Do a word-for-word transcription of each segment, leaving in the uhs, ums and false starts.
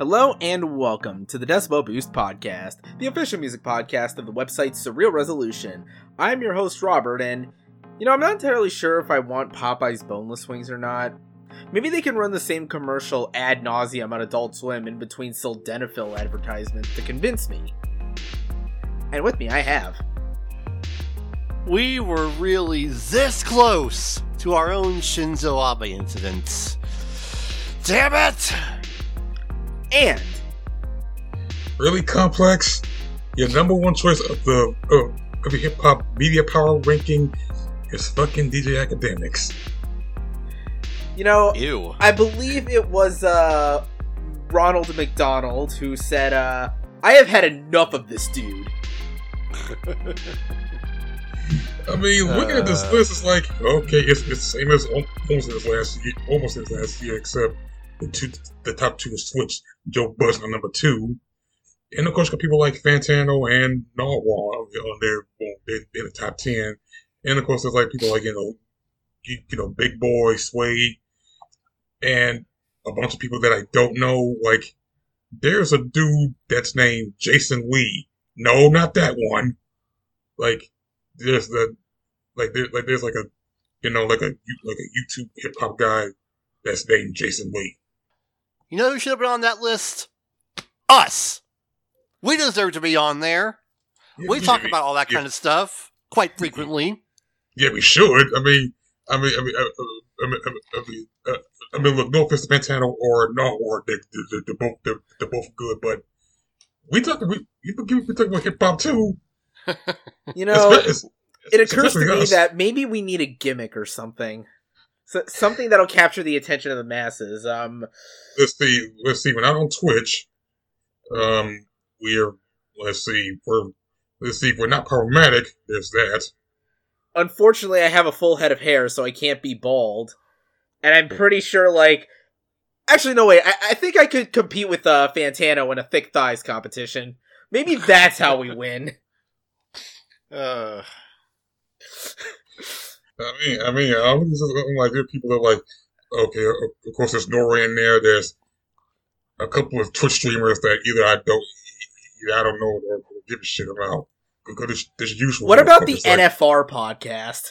Hello and welcome to the Decibel Boost Podcast, the official music podcast of the website Surreal Resolution. I'm your host, Robert, and, you know, I'm not entirely sure if I want Popeye's boneless wings or not. Maybe they can run the same commercial ad nauseum on Adult Swim in between sildenafil advertisements to convince me. And with me, I have... We were really this close to our own Shinzo Abe incident. Damn it! And... Really complex. Your number one choice of the uh, of the hip hop media power ranking is fucking D J Academics. You know, Ew. I believe it was uh, Ronald McDonald who said, uh, I have had enough of this dude. I mean, looking at this Uh. list, it's like, okay, it's, it's the same as al- almost as last year, almost as last year, except the two, the top two was switched. Joe Budden on number two, and of course, got people like Fantano and Narwhal on there, well, in, in the top ten, and of course, there's like people like you know, you, you know, Big Boy, Sway, and a bunch of people that I don't know. Like, there's a dude that's named Jason Lee. No, not that one. Like, there's the like there like there's like a you know like a like a YouTube hip hop guy that's named Jason Lee. You know who should have been on that list? Us! We deserve to be on there. Yeah, We yeah, talk we- about all that yeah, kind of stuff quite frequently. Yeah, we should. I mean, I mean, I mean, uh, uh, I mean, I mean, uh, I mean, look, no offense to Fantano or no, or they, they, they're both they're, they're both good, but we talking we we talking about hip hop too. You know, It's- it it's occurs to especially me us. that maybe we need a gimmick or something. So, something that'll capture the attention of the masses. Um, Let's see. Let's see. We're not on Twitch. Um, we're let's see. We're let's see. If we're not problematic, there's that. unfortunately, I have a full head of hair, so I can't be bald. And I'm pretty sure, like... Actually, no, wait. I, I think I could compete with uh, Fantano in a thick thighs competition. Maybe that's how we win. Uh, I mean, I mean, I was just I'm like there are people that are like, okay, of course there's Nora in there. There's a couple of Twitch streamers that either I don't, either I don't know or, or give a shit about. Because there's, there's usual. What about the motherfuckers like, N F R podcast?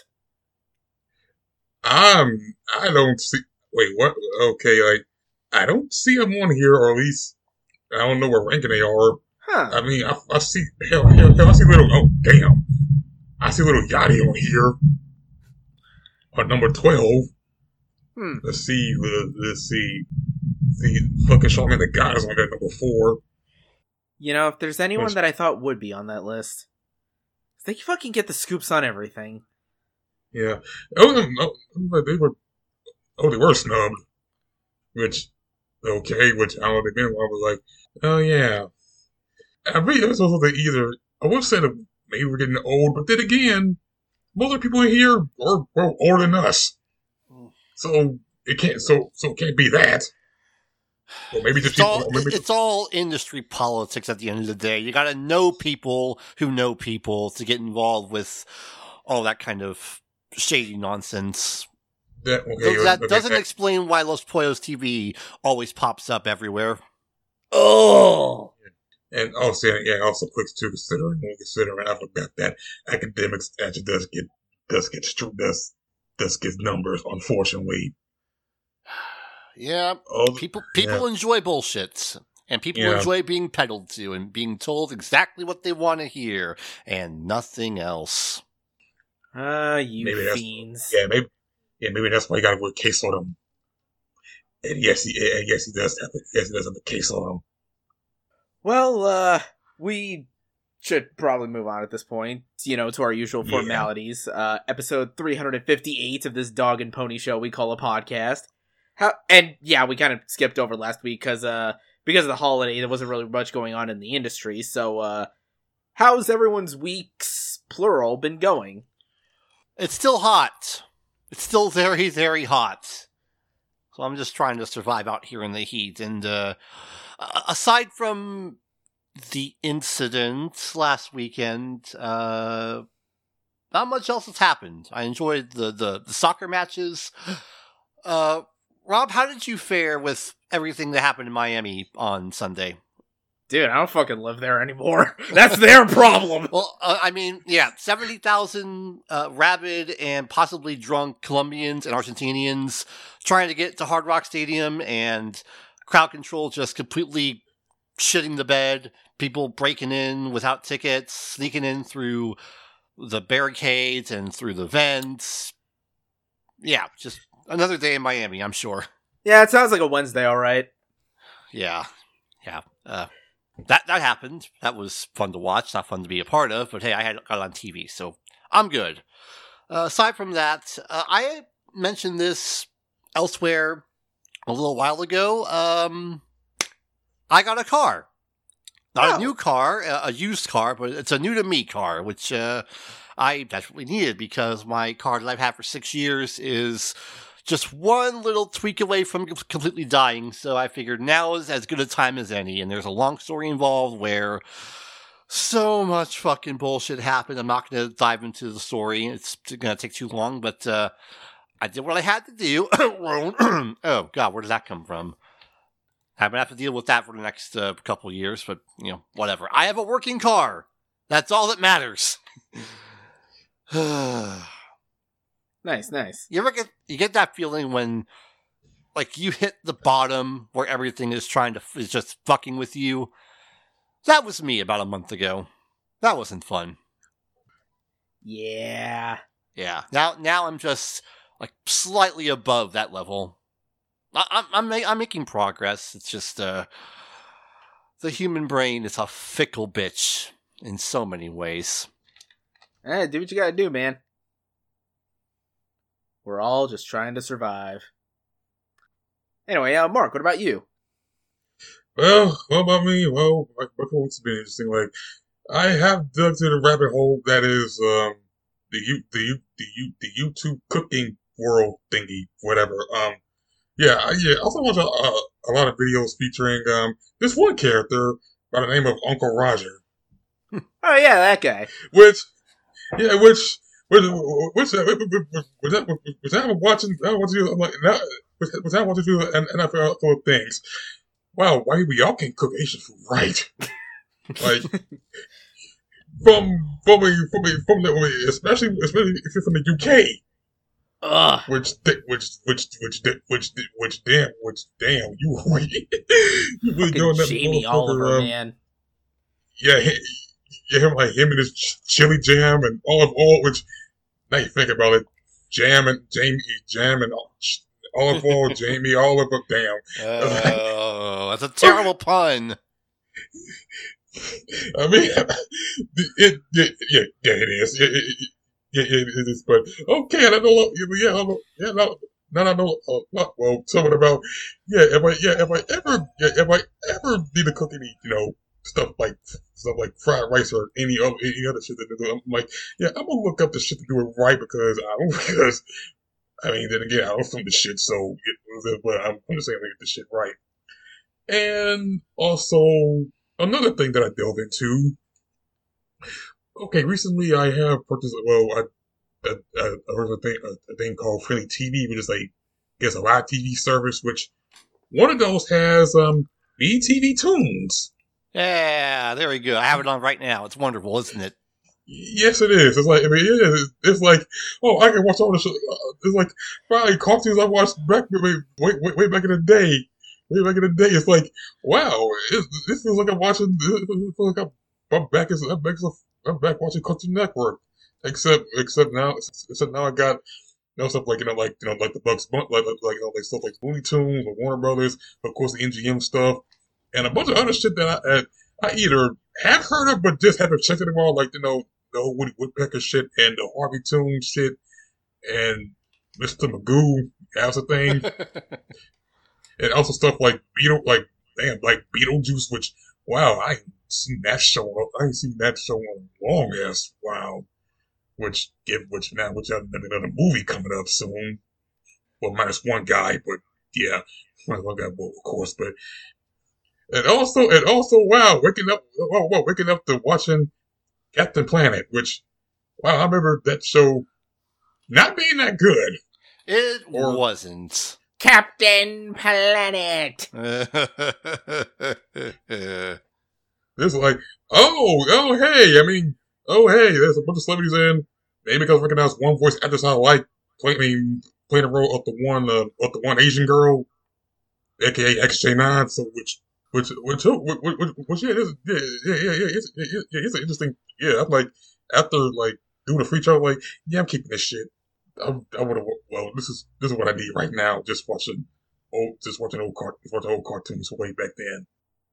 I'm. I don't see. Wait, what? Okay, like I don't see them on here, or at least I don't know what ranking they are. Huh. I mean, I, I see. Hell, hell, hell, I see little. Oh, damn! I see little Yachty on here. On number twelve. Hmm. Let's see. Let's, let's see. See, fucking Charlamagne the God is on there, number four. You know, if there's anyone Which- that I thought would be on that list, they fucking get the scoops on everything. Yeah. Oh, no, no, they were. Oh, they were snubbed. Which, okay, which I don't know. They've been. I was like, oh yeah. I mean, it was also the either. I would say that maybe we're getting old, but then again, most of the people in here are well, older than us. So it can't. So so it can't be that. Or maybe just it's, all, people. Maybe it's all industry politics at the end of the day. You gotta know people who know people to get involved with all that kind of shady nonsense. that. Okay, Th- that okay, doesn't that- explain why Los Pollos T V always pops up everywhere. Oh! And also, yeah, also quick too, considering when considering I forgot that academics actually does get does get stru- does does get numbers, unfortunately. Yeah, Oh, people people yeah. enjoy bullshit. And people Yeah. enjoy being peddled to and being told exactly what they want to hear and nothing else. Ah, you Maybe that's- fiends. Yeah, maybe yeah, maybe that's why you got to put a case on him. And yes, he and yes he does have a, yes he does have a case on him. Well, uh, we should probably move on at this point, you know, to our usual Yeah. formalities. Uh, episode three hundred fifty-eight of this dog and pony show we call a podcast. How, and yeah, we kind of skipped over last week because, uh, because of the holiday, there wasn't really much going on in the industry. So, uh, how's everyone's weeks, plural, been going? It's still hot. It's still very, very hot. So I'm just trying to survive out here in the heat. And uh, aside from the incident last weekend, uh, not much else has happened. I enjoyed the, the, the soccer matches. Uh, Rob, how did you fare with everything that happened in Miami on Sunday? Dude, I don't fucking live there anymore. That's their problem. Well, uh, I mean, yeah, seventy thousand uh, rabid and possibly drunk Colombians and Argentinians trying to get to Hard Rock Stadium, and crowd control just completely shitting the bed. People breaking in without tickets, sneaking in through the barricades and through the vents. Yeah, just another day in Miami, I'm sure. Yeah, it sounds like a Wednesday, all right. Yeah, yeah. Uh, that that happened. That was fun to watch, not fun to be a part of. But hey, I had got it on T V, so I'm good. Uh, aside from that, uh, I mentioned this elsewhere a little while ago. Um, I got a car. Not Oh. a new car, a a used car, but it's a new to me car, which uh, I desperately needed because my car that I've had for six years is just one little tweak away from completely dying. So I figured now is as good a time as any. And there's a long story involved where so much fucking bullshit happened. I'm not going to dive into the story. It's going to take too long, but uh, I did what I had to do. Oh, God, where did that come from? I'm going to have to deal with that for the next uh, couple of years, but, you know, whatever. I have a working car. That's all that matters. Nice, nice. You ever get you get that feeling when, like, you hit the bottom where everything is trying to is just fucking with you? That was me about a month ago. That wasn't fun. Yeah. Yeah. Now now I'm just like slightly above that level. I, I'm I'm ma- I'm making progress. It's just uh, the human brain is a fickle bitch in so many ways. Eh, do what you gotta do, man. We're all just trying to survive. Anyway, uh, Mark, what about you? Well, what about me? Well, my, my week's been interesting. Like, I have dug to the rabbit hole that is um the you the you the you the YouTube cooking world thingy, whatever. Um, yeah, I, yeah. I also watch a, a, a lot of videos featuring um this one character by the name of Uncle Roger, Oh, yeah, that guy. which yeah, which. Which, which, which, which, which I was watching, I was watching, I'm like, which, which I want to do an N F L things. Wow, why we all can cook Asian food, right? Like, from, from, a, from, a, from the, especially, especially if you're from the U K. Ugh. Which, which, which, which, which, which, damn, which, damn, you really, you really doing that. Jamie Oliver, um, man. Yeah, he, yeah, him, like, him and his ch- chili jam and olive oil, which, now you think about it, jam and Jamie, jam and olive oil, Jamie Oliver, damn. Oh, that's a terrible pun. I mean, it, yeah, yeah, yeah, it is. Yeah, it, it, yeah, it, it is. But okay, I don't know. Yeah, I know, yeah, no, no, no, no. Uh, well, something about yeah. If I, yeah, if I ever, yeah, if I ever need to cook any, you know, stuff like stuff like fried rice or any other any other shit that they do, I'm like, yeah, I'm gonna look up the shit to do it right because I don't because I mean, then again, I don't film the shit, so it, but I'm, I'm just saying, like, get the shit right. And also another thing that I delve into. Okay, recently I have purchased. Well, I I, I heard a thing a, a thing called Philly T V, which is like I guess a live T V service. Which one of those has um B T V Tunes. Yeah, there we go. I have it on right now. It's wonderful, isn't it? Yes, it is. It's like I mean, it is. It's like oh, I can watch all the shit. It's like probably cartoons I watched back way, way, way, way back in the day. Way back in the day, it's like wow, it, this feels like I'm watching. It feels like I'm, I'm back as I'm back, as a, I'm back watching Cartoon Network. Except, except now, except now I got you know stuff like you know like you know like the Bugs Bunny, like like you know like stuff like Looney Tunes or Warner Brothers, of course the M G M stuff, and a bunch of other shit that I I either have heard of but just haven't checked it all, like you know the whole Woody Woodpecker shit and the Harvey Toon shit and Mister Magoo has a thing, and also stuff like Beetle, like damn, like Beetlejuice, which wow I ain't seen that show, I ain't seen that show in a long ass wow. Which give which now which have another movie coming up soon. Well, minus one guy, but yeah, minus one guy, well, of course. But and also and also wow, waking up, wow, wow, waking up to watching Captain Planet, which wow, I remember that show not being that good. It Or- wasn't. Captain Planet. It's like, oh, oh, hey, I mean, oh, hey, there's a bunch of celebrities in. Maybe because I recognize one voice actress I like playing playing the role of the one uh, of the one Asian girl, aka X J nine. So which which which which, which, which yeah, this, yeah, yeah, yeah, yeah, it's, yeah, yeah, it's an interesting. Yeah, I'm like after like doing the free trial, I'm like yeah, I'm keeping this shit. I, I would have well, this is this is what I need right now. Just watching old, just watching old cart, watching old cartoons way back then.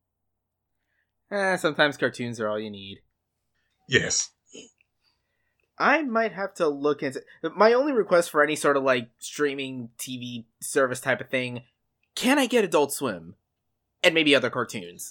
Eh, sometimes cartoons are all you need. Yes. I might have to look into... My only request for any sort of, like, streaming T V service type of thing, can I get Adult Swim? And maybe other cartoons.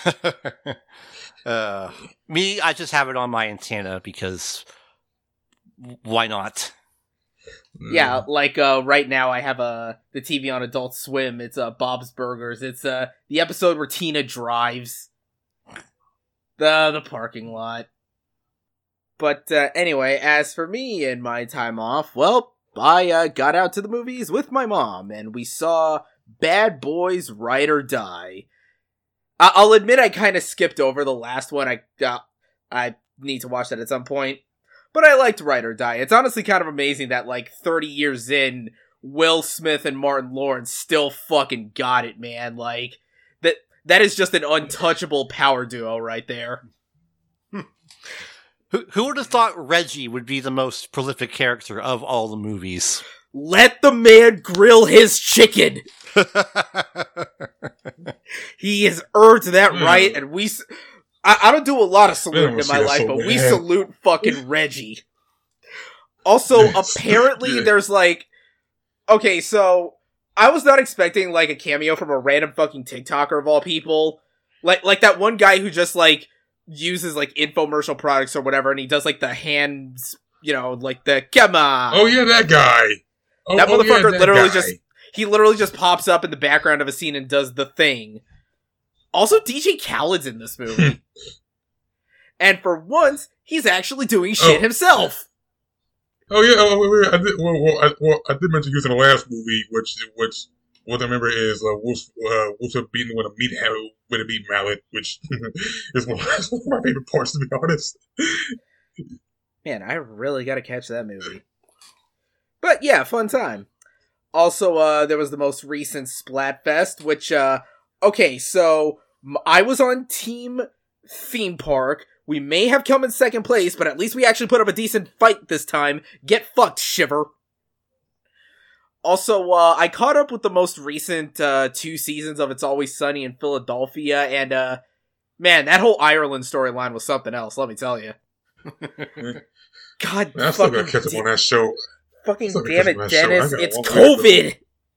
uh, me, I just have it on my antenna because why not? Yeah, like, uh, right now I have uh, the T V on Adult Swim. It's uh, Bob's Burgers. It's uh, the episode where Tina drives. The, the parking lot. But uh, anyway, as for me and my time off, well, I uh, got out to the movies with my mom, and we saw Bad Boys Ride or Die. I- I'll admit I kind of skipped over the last one. I uh, I need to watch that at some point. But I liked Ride or Die. It's honestly kind of amazing that, like, thirty years in, Will Smith and Martin Lawrence still fucking got it, man. Like, that that is just an untouchable power duo right there. Who, who would have thought Reggie would be the most prolific character of all the movies? Let the man grill his chicken! He has earned that mm. right, and we... S- I, I don't do a lot of saluting in my life, so but bad. We salute fucking Reggie. Also, apparently yeah. there's like... Okay, so... I was not expecting, like, a cameo from a random fucking TikToker of all people. Like, like that one guy who just, like... uses like infomercial products or whatever, and he does like the hands, you know, like the come on. Oh yeah, that guy. Oh, that oh, motherfucker yeah, that literally guy. just he literally just pops up in the background of a scene and does the thing. Also, D J Khaled's in this movie, and for once, he's actually doing shit oh. himself. Oh yeah, oh, wait, wait, I did. Well, well, I, well, I did mention using the last movie, which which what I remember is uh, Wolf uh, Wolf beaten with a meat mallet, with a meat mallet, which is one, one of my favorite parts, to be honest. Man, I really got to catch that movie. But yeah, fun time. Also, uh, there was the most recent Splatfest, which uh, okay, so I was on Team Theme Park. We may have come in second place, but at least we actually put up a decent fight this time. Get fucked, Shiver. Also, uh, I caught up with the most recent, uh, two seasons of It's Always Sunny in Philadelphia, and, uh, man, that whole Ireland storyline was something else, let me tell you. God, man, I'm still gonna catch up on that show. Fucking damn it, Dennis, it's COVID!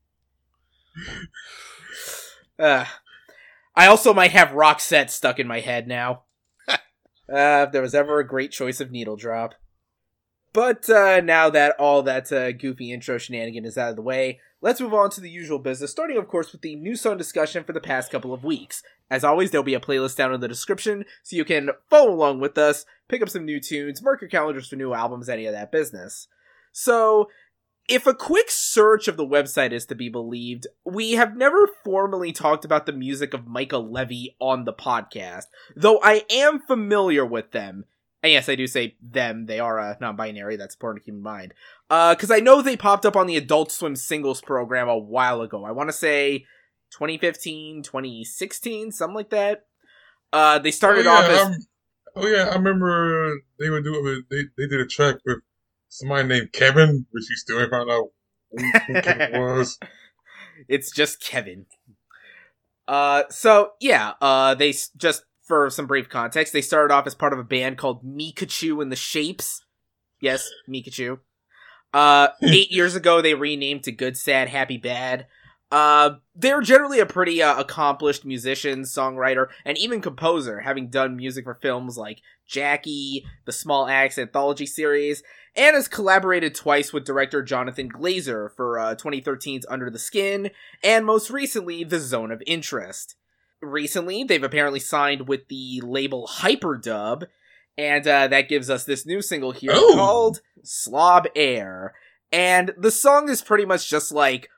uh, I also might have Roxette stuck in my head now. uh, if there was ever a great choice of needle drop. But uh, now that all that uh, goofy intro shenanigan is out of the way, let's move on to the usual business, starting, of course, with the new song discussion for the past couple of weeks. As always, there'll be a playlist down in the description, so you can follow along with us, pick up some new tunes, mark your calendars for new albums, any of that business. So, if a quick search of the website is to be believed, we have never formally talked about the music of Micah Levy on the podcast, though I am familiar with them. And yes, I do say them. They are uh, non-binary. That's important to keep in mind. Uh, because I know they popped up on the Adult Swim singles program a while ago. I want to say twenty fifteen, twenty sixteen, something like that. Uh, they started oh, yeah, off as... um, oh yeah, I remember they would do it. They they did a track with somebody named Kevin, which you still ain't found out who, who Kevin was. It's just Kevin. Uh, so yeah, uh, they s- just... For some brief context, they started off as part of a band called Mikachu and the Shapes. Yes, Mikachu. Uh, eight years ago, they renamed to Good, Sad, Happy, Bad. Uh, they're generally a pretty uh, accomplished musician, songwriter, and even composer, having done music for films like Jackie, the Small Axe anthology series, and has collaborated twice with director Jonathan Glazer for uh, twenty thirteen's Under the Skin, and most recently, The Zone of Interest. Recently, they've apparently signed with the label Hyperdub, and uh, that gives us this new single here oh. called Slob Air. And the song is pretty much just like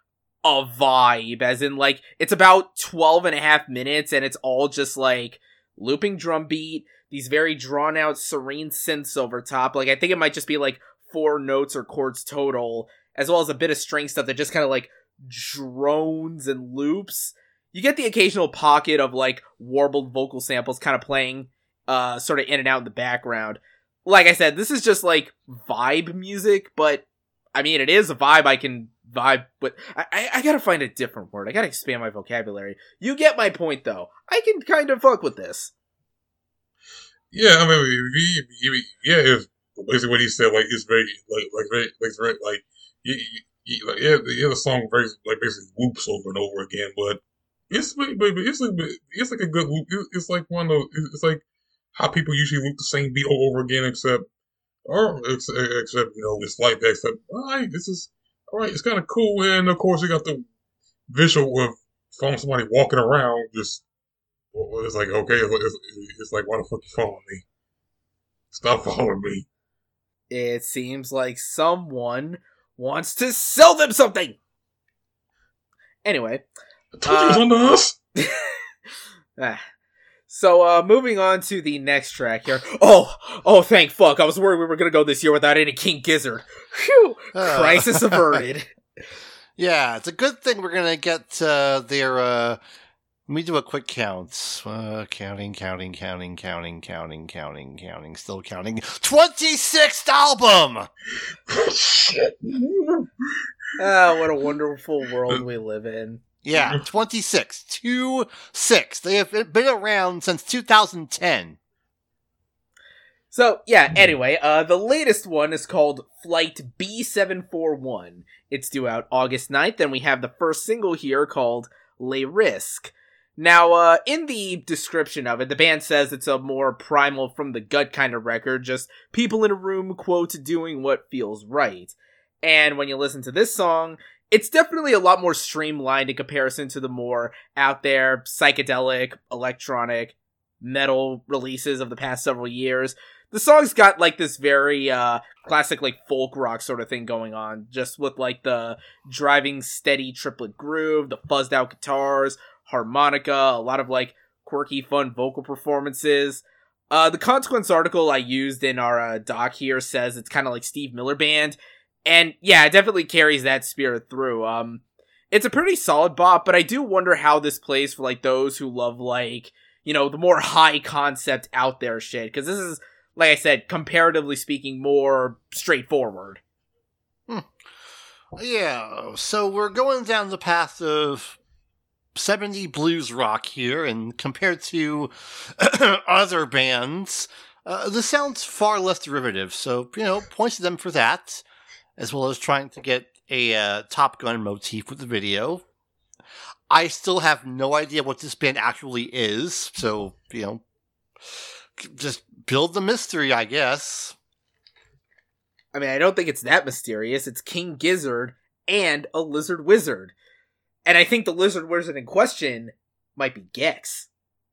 a vibe, as in, like, it's about twelve and a half minutes, and it's all just, like, looping drum beat, these very drawn-out, serene synths over top. Like, I think it might just be, like, four notes or chords total, as well as a bit of string stuff that just kind of, like, drones and loops. You get the occasional pocket of, like, warbled vocal samples kind of playing, uh, sort of in and out in the background. Like I said, this is just, like, vibe music, but, I mean, it is a vibe I can vibe, but I, I, I gotta find a different word. I gotta expand my vocabulary. You get my point, though. I can kind of fuck with this. Yeah, I mean, yeah, it's basically what he said. Like, it's very, like, like, very, like, very, like, you, you, like, yeah, yeah, the song very, like, basically loops over and over again, but it's, baby, it's like, it's like a good loop. It's like one of those, it's like how people usually loop the same beat over again, except, or except, except you know, it's like that. Except, all right, this is all right. It's kind of cool, and of course, you got the visual of following somebody walking around. Just, it's like, okay, it's, it's like, why the fuck you following me? Stop following me. It seems like someone wants to sell them something. Anyway, I told you it was uh, under us. ah. So, uh, moving on to the next track here. Oh, oh, thank fuck. I was worried we were gonna go this year without any King Gizzard. Phew! Uh. Crisis averted. Yeah, it's a good thing we're gonna get uh, their. Uh, let me do a quick count. Uh, counting, counting, counting, counting, counting, counting, counting, still counting. twenty-sixth album! Shit. Ah, what a wonderful world we live in. Yeah, twenty-six. two six. They have been around since two thousand ten. So, yeah, anyway, uh, the latest one is called Flight B seven forty-one. It's due out August ninth, and we have the first single here called Les Risques. Now, uh, in the description of it, the band says it's a more primal from the gut kind of record, just people in a room, quote, doing what feels right. And when you listen to this song, it's definitely a lot more streamlined in comparison to the more out there, psychedelic, electronic, metal releases of the past several years. The song's got, like, this very, uh, classic, like, folk rock sort of thing going on, just with, like, the driving steady triplet groove, the fuzzed out guitars, harmonica, a lot of, like, quirky, fun vocal performances. Uh, the Consequence article I used in our, uh, doc here says it's kind of like Steve Miller Band, and, yeah, it definitely carries that spirit through. Um, it's a pretty solid bop, but I do wonder how this plays for, like, those who love, like, you know, the more high-concept, out-there shit, because this is, like I said, comparatively speaking, more straightforward. Hmm. Yeah, so we're going down the path of seventies blues rock here, and compared to other bands, uh, the sound's far less derivative, so, you know, points to them for that, as well as trying to get a uh, Top Gun motif with the video. I still have no idea what this band actually is, so, you know, just build the mystery, I guess. I mean, I don't think it's that mysterious. It's King Gizzard and a lizard wizard. And I think the lizard wizard in question might be Gex.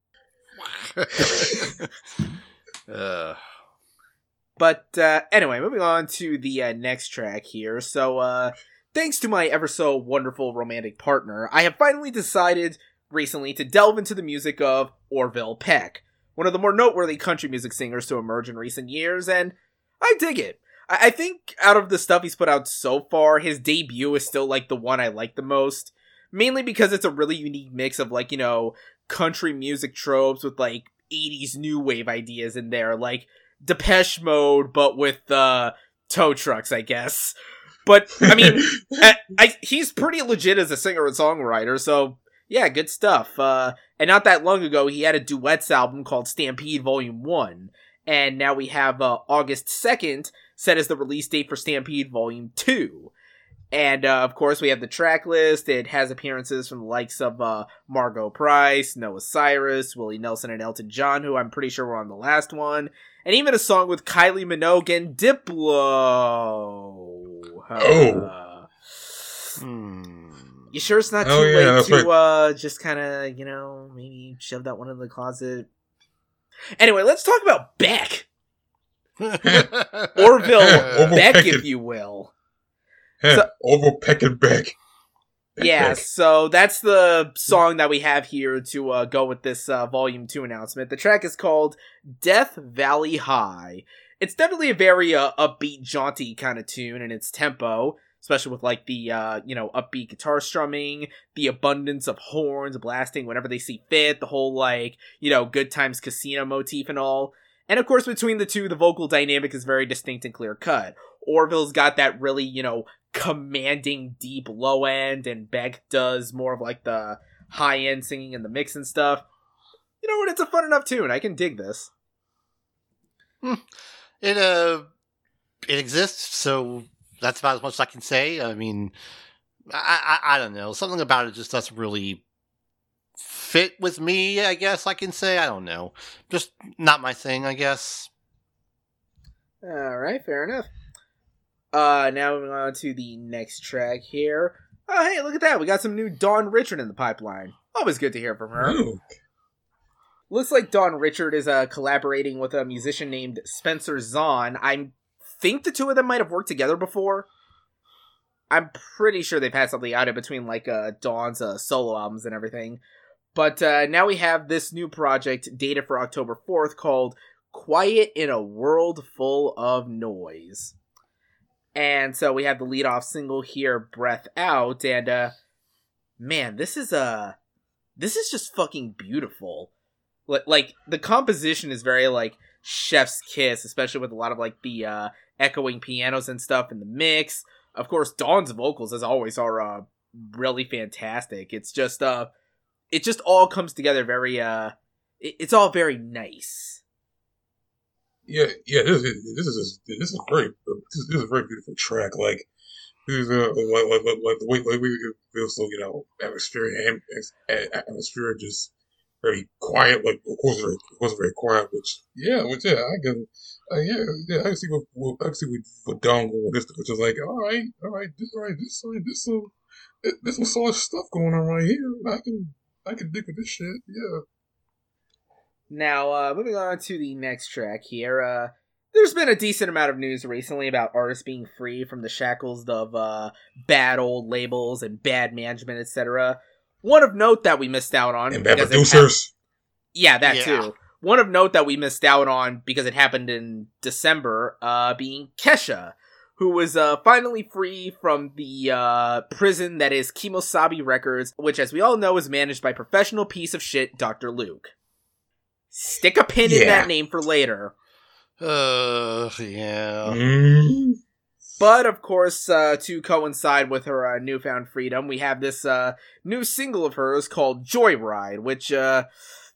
uh. But uh, anyway, moving on to the uh, next track here. So, uh, thanks to my ever so wonderful romantic partner, I have finally decided recently to delve into the music of Orville Peck, one of the more noteworthy country music singers to emerge in recent years, and I dig it. I, I think out of the stuff he's put out so far, his debut is still, like, the one I like the most, mainly because it's a really unique mix of, like, you know, country music tropes with, like, eighties new wave ideas in there, like Depeche Mode, but with, uh, tow trucks, I guess. But, I mean, I, I, he's pretty legit as a singer and songwriter, so, yeah, good stuff. Uh, and not that long ago, he had a duets album called Stampede Volume one, and now we have, uh, August second set as the release date for Stampede Volume two. And, uh, of course, we have the track list. It has appearances from the likes of, uh, Margot Price, Noah Cyrus, Willie Nelson, and Elton John, who I'm pretty sure were on the last one. And even a song with Kylie Minogue and Diplo. Uh, Oh. Hmm. You sure it's not too Oh, yeah, late that's to, right. uh, just kind of, you know, maybe shove that one in the closet? Anyway, let's talk about Beck. Orville Orville Beck, Peck if and- you will. Heh, So- Orville Peck and Beck. Yeah, Heck. so that's the song that we have here to uh, go with this uh, Volume two announcement. The track is called Death Valley High. It's definitely a very uh, upbeat, jaunty kind of tune in its tempo, especially with like the, uh, you know, upbeat guitar strumming, the abundance of horns blasting whenever they see fit, the whole like, you know, Good Times Casino motif and all. And of course, between the two, the vocal dynamic is very distinct and clear cut. Orville's got that really, you know, commanding deep low end, and Beck does more of like the high end singing and the mix and stuff. You know what? It's a fun enough tune. I can dig this. Hmm. It uh, it exists, so that's about as much as I can say. I mean, I I, I don't know. Something about it just doesn't really fit with me, I guess I can say. I don't know. Just not my thing, I guess. Alright, fair enough. Uh, now moving on to the next track here. Oh, hey, look at that. We got some new Dawn Richard in the pipeline. Always good to hear from her. Ooh. Looks like Dawn Richard is uh, collaborating with a musician named Spencer Zahn. I think the two of them might have worked together before. I'm pretty sure they've had something out in between, like uh, Dawn's uh, solo albums and everything. But uh, now we have this new project dated for October fourth called Quiet in a World Full of Noise. And so we have the lead-off single here, Breath Out, and uh, man, this is uh, this is just fucking beautiful. Like, like the composition is very like Chef's Kiss, especially with a lot of like the uh, echoing pianos and stuff in the mix. Of course, Dawn's vocals, as always, are uh, really fantastic. It's just uh, it just all comes together very uh, it, it's all very nice. Yeah, yeah. This is this is this is very this is, this is a very beautiful track. Like this is uh, like, like, like, like the way like we it feels so you know atmosphere and atmosphere just very quiet. Like of course very, of course very quiet. Which yeah, which yeah I can uh, yeah yeah I can see what, what I can see what, what Dawn going with this, which is like all right all right this all right this all right this some this some solid stuff going on right here. I can I can dig with this shit. Yeah. Now, uh, moving on to the next track here, uh, there's been a decent amount of news recently about artists being free from the shackles of, uh, bad old labels and bad management, et cetera. One of note that we missed out on... And bad producers. Ha- yeah, that yeah. too. One of note that we missed out on because it happened in December, uh, being Kesha, who was, uh, finally free from the, uh, prison that is Kimosabi Records, which, as we all know, is managed by professional piece of shit Doctor Luke. Stick a pin yeah. in that name for later. Uh, yeah. Mm. But, of course, uh, to coincide with her uh, newfound freedom, we have this uh, new single of hers called Joyride, which, uh,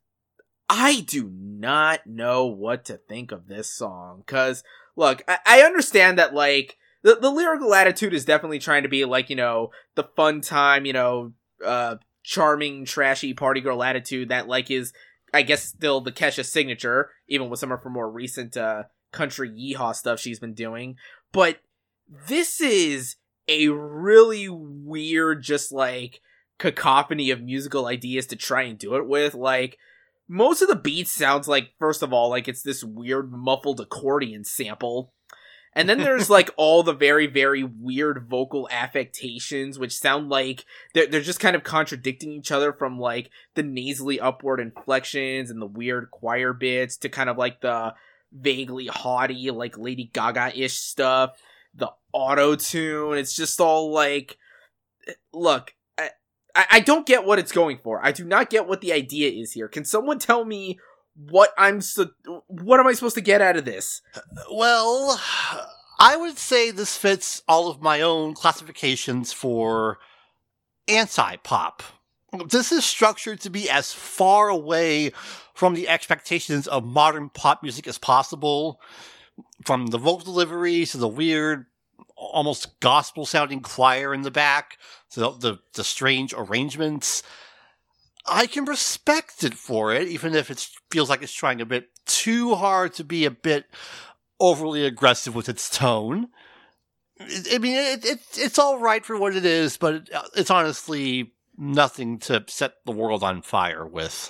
I do not know what to think of this song. Because, look, I, I understand that, like, the, the lyrical attitude is definitely trying to be, like, you know, the fun time, you know, uh, charming, trashy party girl attitude that, like, is... I guess still the Kesha signature, even with some of her more recent uh, country yeehaw stuff she's been doing. But this is a really weird, just like, cacophony of musical ideas to try and do it with. Like, most of the beats sounds like, first of all, like it's this weird muffled accordion sample. And then there's, like, all the very, very weird vocal affectations, which sound like they're, they're just kind of contradicting each other, from, like, the nasally upward inflections and the weird choir bits to kind of, like, the vaguely haughty, like, Lady Gaga-ish stuff, the auto-tune. It's just all, like, look, I, I don't get what it's going for. I do not get what the idea is here. Can someone tell me what I'm so, what am I supposed to get out of this? Well, I would say this fits all of my own classifications for anti-pop. This is structured to be as far away from the expectations of modern pop music as possible, from the vocal delivery to the weird, almost gospel-sounding choir in the back, to the, the, the strange arrangements. I can respect it for it, even if it feels like it's trying a bit too hard to be a bit overly aggressive with its tone. I mean, it, it, it's all right for what it is, but it's honestly nothing to set the world on fire with.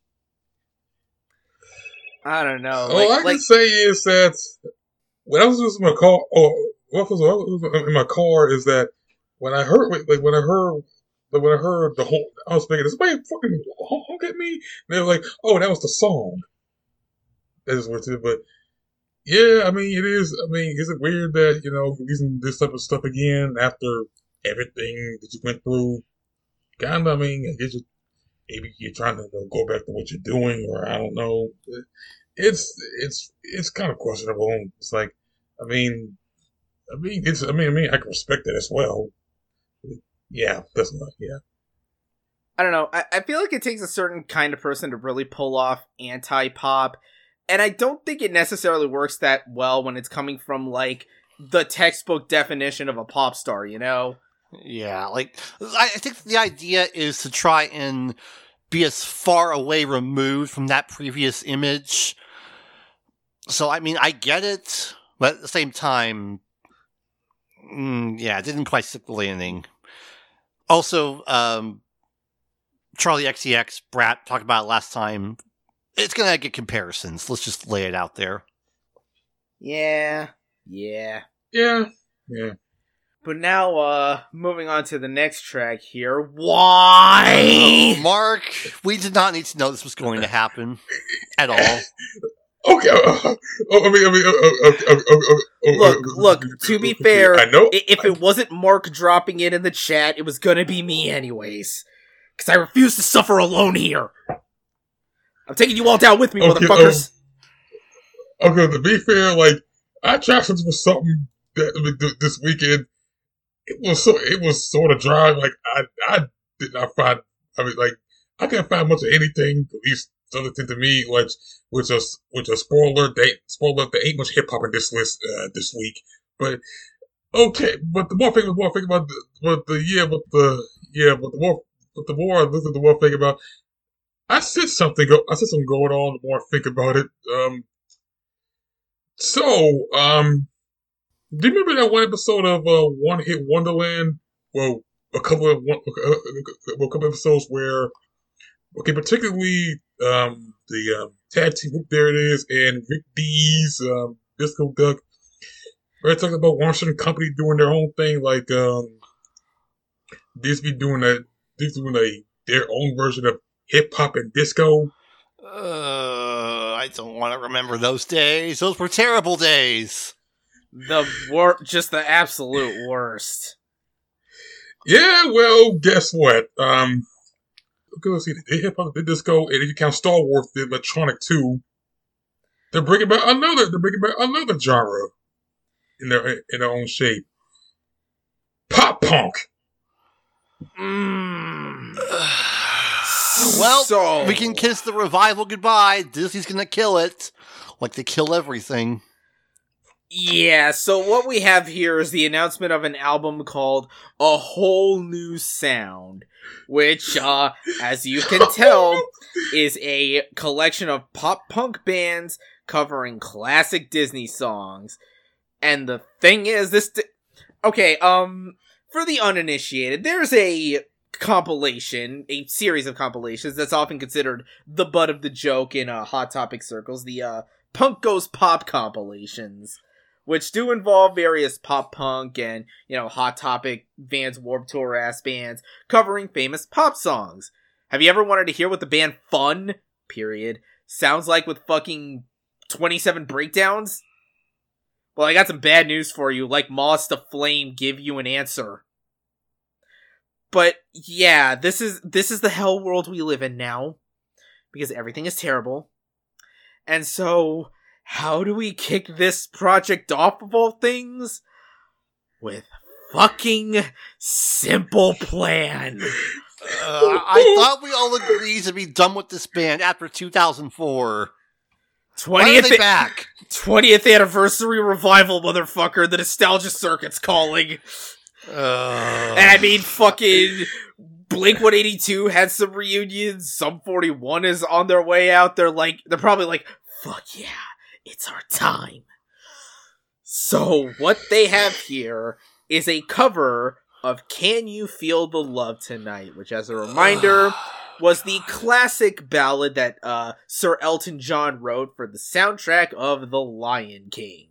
I don't know. All like, I can like, say is that when I was in my car, or what was, what was in my car, is that when I heard, like when I heard But when I heard the whole, I was thinking, "Is somebody fucking honk at me?" And they were like, "Oh, that was the song." That is what it is. But yeah, I mean, it is. I mean, is it weird that you know using this type of stuff again after everything that you went through? Kind of. I mean, I guess you, maybe you're trying to you know, go back to what you're doing, or I don't know. It's it's it's kind of questionable. It's like, I mean, I mean, it's. I mean, I mean, I can respect it as well. Yeah, that's not. Yeah. I don't know. I, I feel like it takes a certain kind of person to really pull off anti-pop, and I don't think it necessarily works that well when it's coming from, like, the textbook definition of a pop star, you know? Yeah, like, I think the idea is to try and be as far away removed from that previous image. So, I mean, I get it, but at the same time, mm, yeah, it didn't quite stick the landing. Also, um, Charlie X C X, Brat, talked about it last time. It's gonna get comparisons. Let's just lay it out there. Yeah. Yeah. Yeah. Yeah. But now, uh, moving on to the next track here. Why? Oh, Mark, we did not need to know this was going to happen at all. Okay, uh, oh, I mean, I mean, uh, uh, uh, uh, uh, Look, uh, look, to be fair, I know, i- if it wasn't Mark dropping it in the chat, it was gonna be me anyways. Because I refuse to suffer alone here. I'm taking you all down with me, okay, motherfuckers. Um, okay, to be fair, like, I tried something for something that, this weekend. It was so, it was sort of dry. Like, I, I did not find, I mean, like, I couldn't find much of anything, at least something to me, which, which is, which is spoiler, they, spoiler, there ain't much hip hop in this list, uh, this week. But, okay, but the more thing, the more thing about the, but the, yeah, but the, yeah, but the more, but the more I listen, the more I think about, I said something, go, I said something going on, the more I think about it. Um, so, um, do you remember that one episode of, uh, One Hit Wonderland? Well, a couple of, one, a, a couple of episodes where, okay, particularly, um, the, um, tag team group, there it is, and Rick D's, um, Disco Duck. We're talking about Washington Company doing their own thing, like, um, Disney doing a, Disney doing a, their own version of hip hop and disco. Uh, I don't want to remember those days. Those were terrible days. The wor- just the absolute worst. Yeah, well, guess what? Um, okay, let's see. They hip hop, they disco, and if you count Star Wars, the electronic too. They're bringing back another. They're bringing back another genre in their in their own shape. Pop punk. Mm. Well, So- we can kiss the revival goodbye. Disney's gonna kill it, like they kill everything. Yeah, so what we have here is the announcement of an album called A Whole New Sound, which, uh, as you can tell, is a collection of pop punk bands covering classic Disney songs. And the thing is, this... Di- okay, um, for the uninitiated, there's a compilation, a series of compilations that's often considered the butt of the joke in, uh, Hot Topic circles, the, uh, Punk Goes Pop compilations, which do involve various pop punk and, you know, Hot Topic, Vans Warped Tour ass bands covering famous pop songs. Have you ever wanted to hear what the band Fun, period, sounds like with fucking twenty-seven breakdowns? Well, I got some bad news for you. Like Moths to Flame, give you an answer. But yeah, this is this is the hell world we live in now, because everything is terrible. And so, how do we kick this project off of all things? With fucking Simple Plan. Uh, I thought we all agreed to be done with this band after two thousand four. Why are twentieth, they back? twentieth anniversary revival, motherfucker. The nostalgia circuit's calling. Uh, And I mean, fucking Blink one eighty-two had some reunions. Sum forty-one is on their way out. They're like, they're probably like, fuck yeah, it's our time. So what they have here is a cover of Can You Feel the Love Tonight, which, as a reminder, was the classic ballad that uh, Sir Elton John wrote for the soundtrack of The Lion King.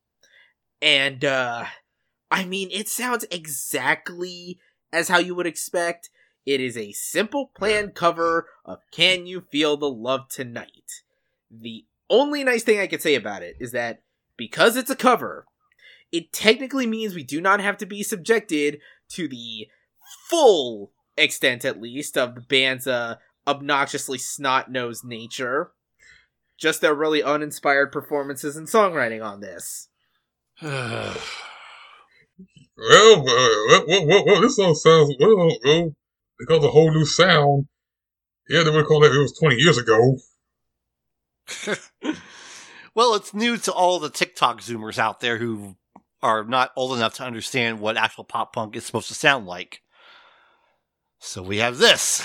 And, uh, I mean, it sounds exactly as how you would expect. It is a simple planned cover of Can You Feel the Love Tonight? The only nice thing I could say about it is that because it's a cover, it technically means we do not have to be subjected to the full extent, at least, of the band's uh, obnoxiously snot-nosed nature. Just their really uninspired performances and songwriting on this. Well, uh, well, well, well, this song sounds, well, well, because a whole new sound. Yeah, they would call that it was twenty years ago. Well, it's new to all the TikTok Zoomers out there who are not old enough to understand what actual pop punk is supposed to sound like. So we have this.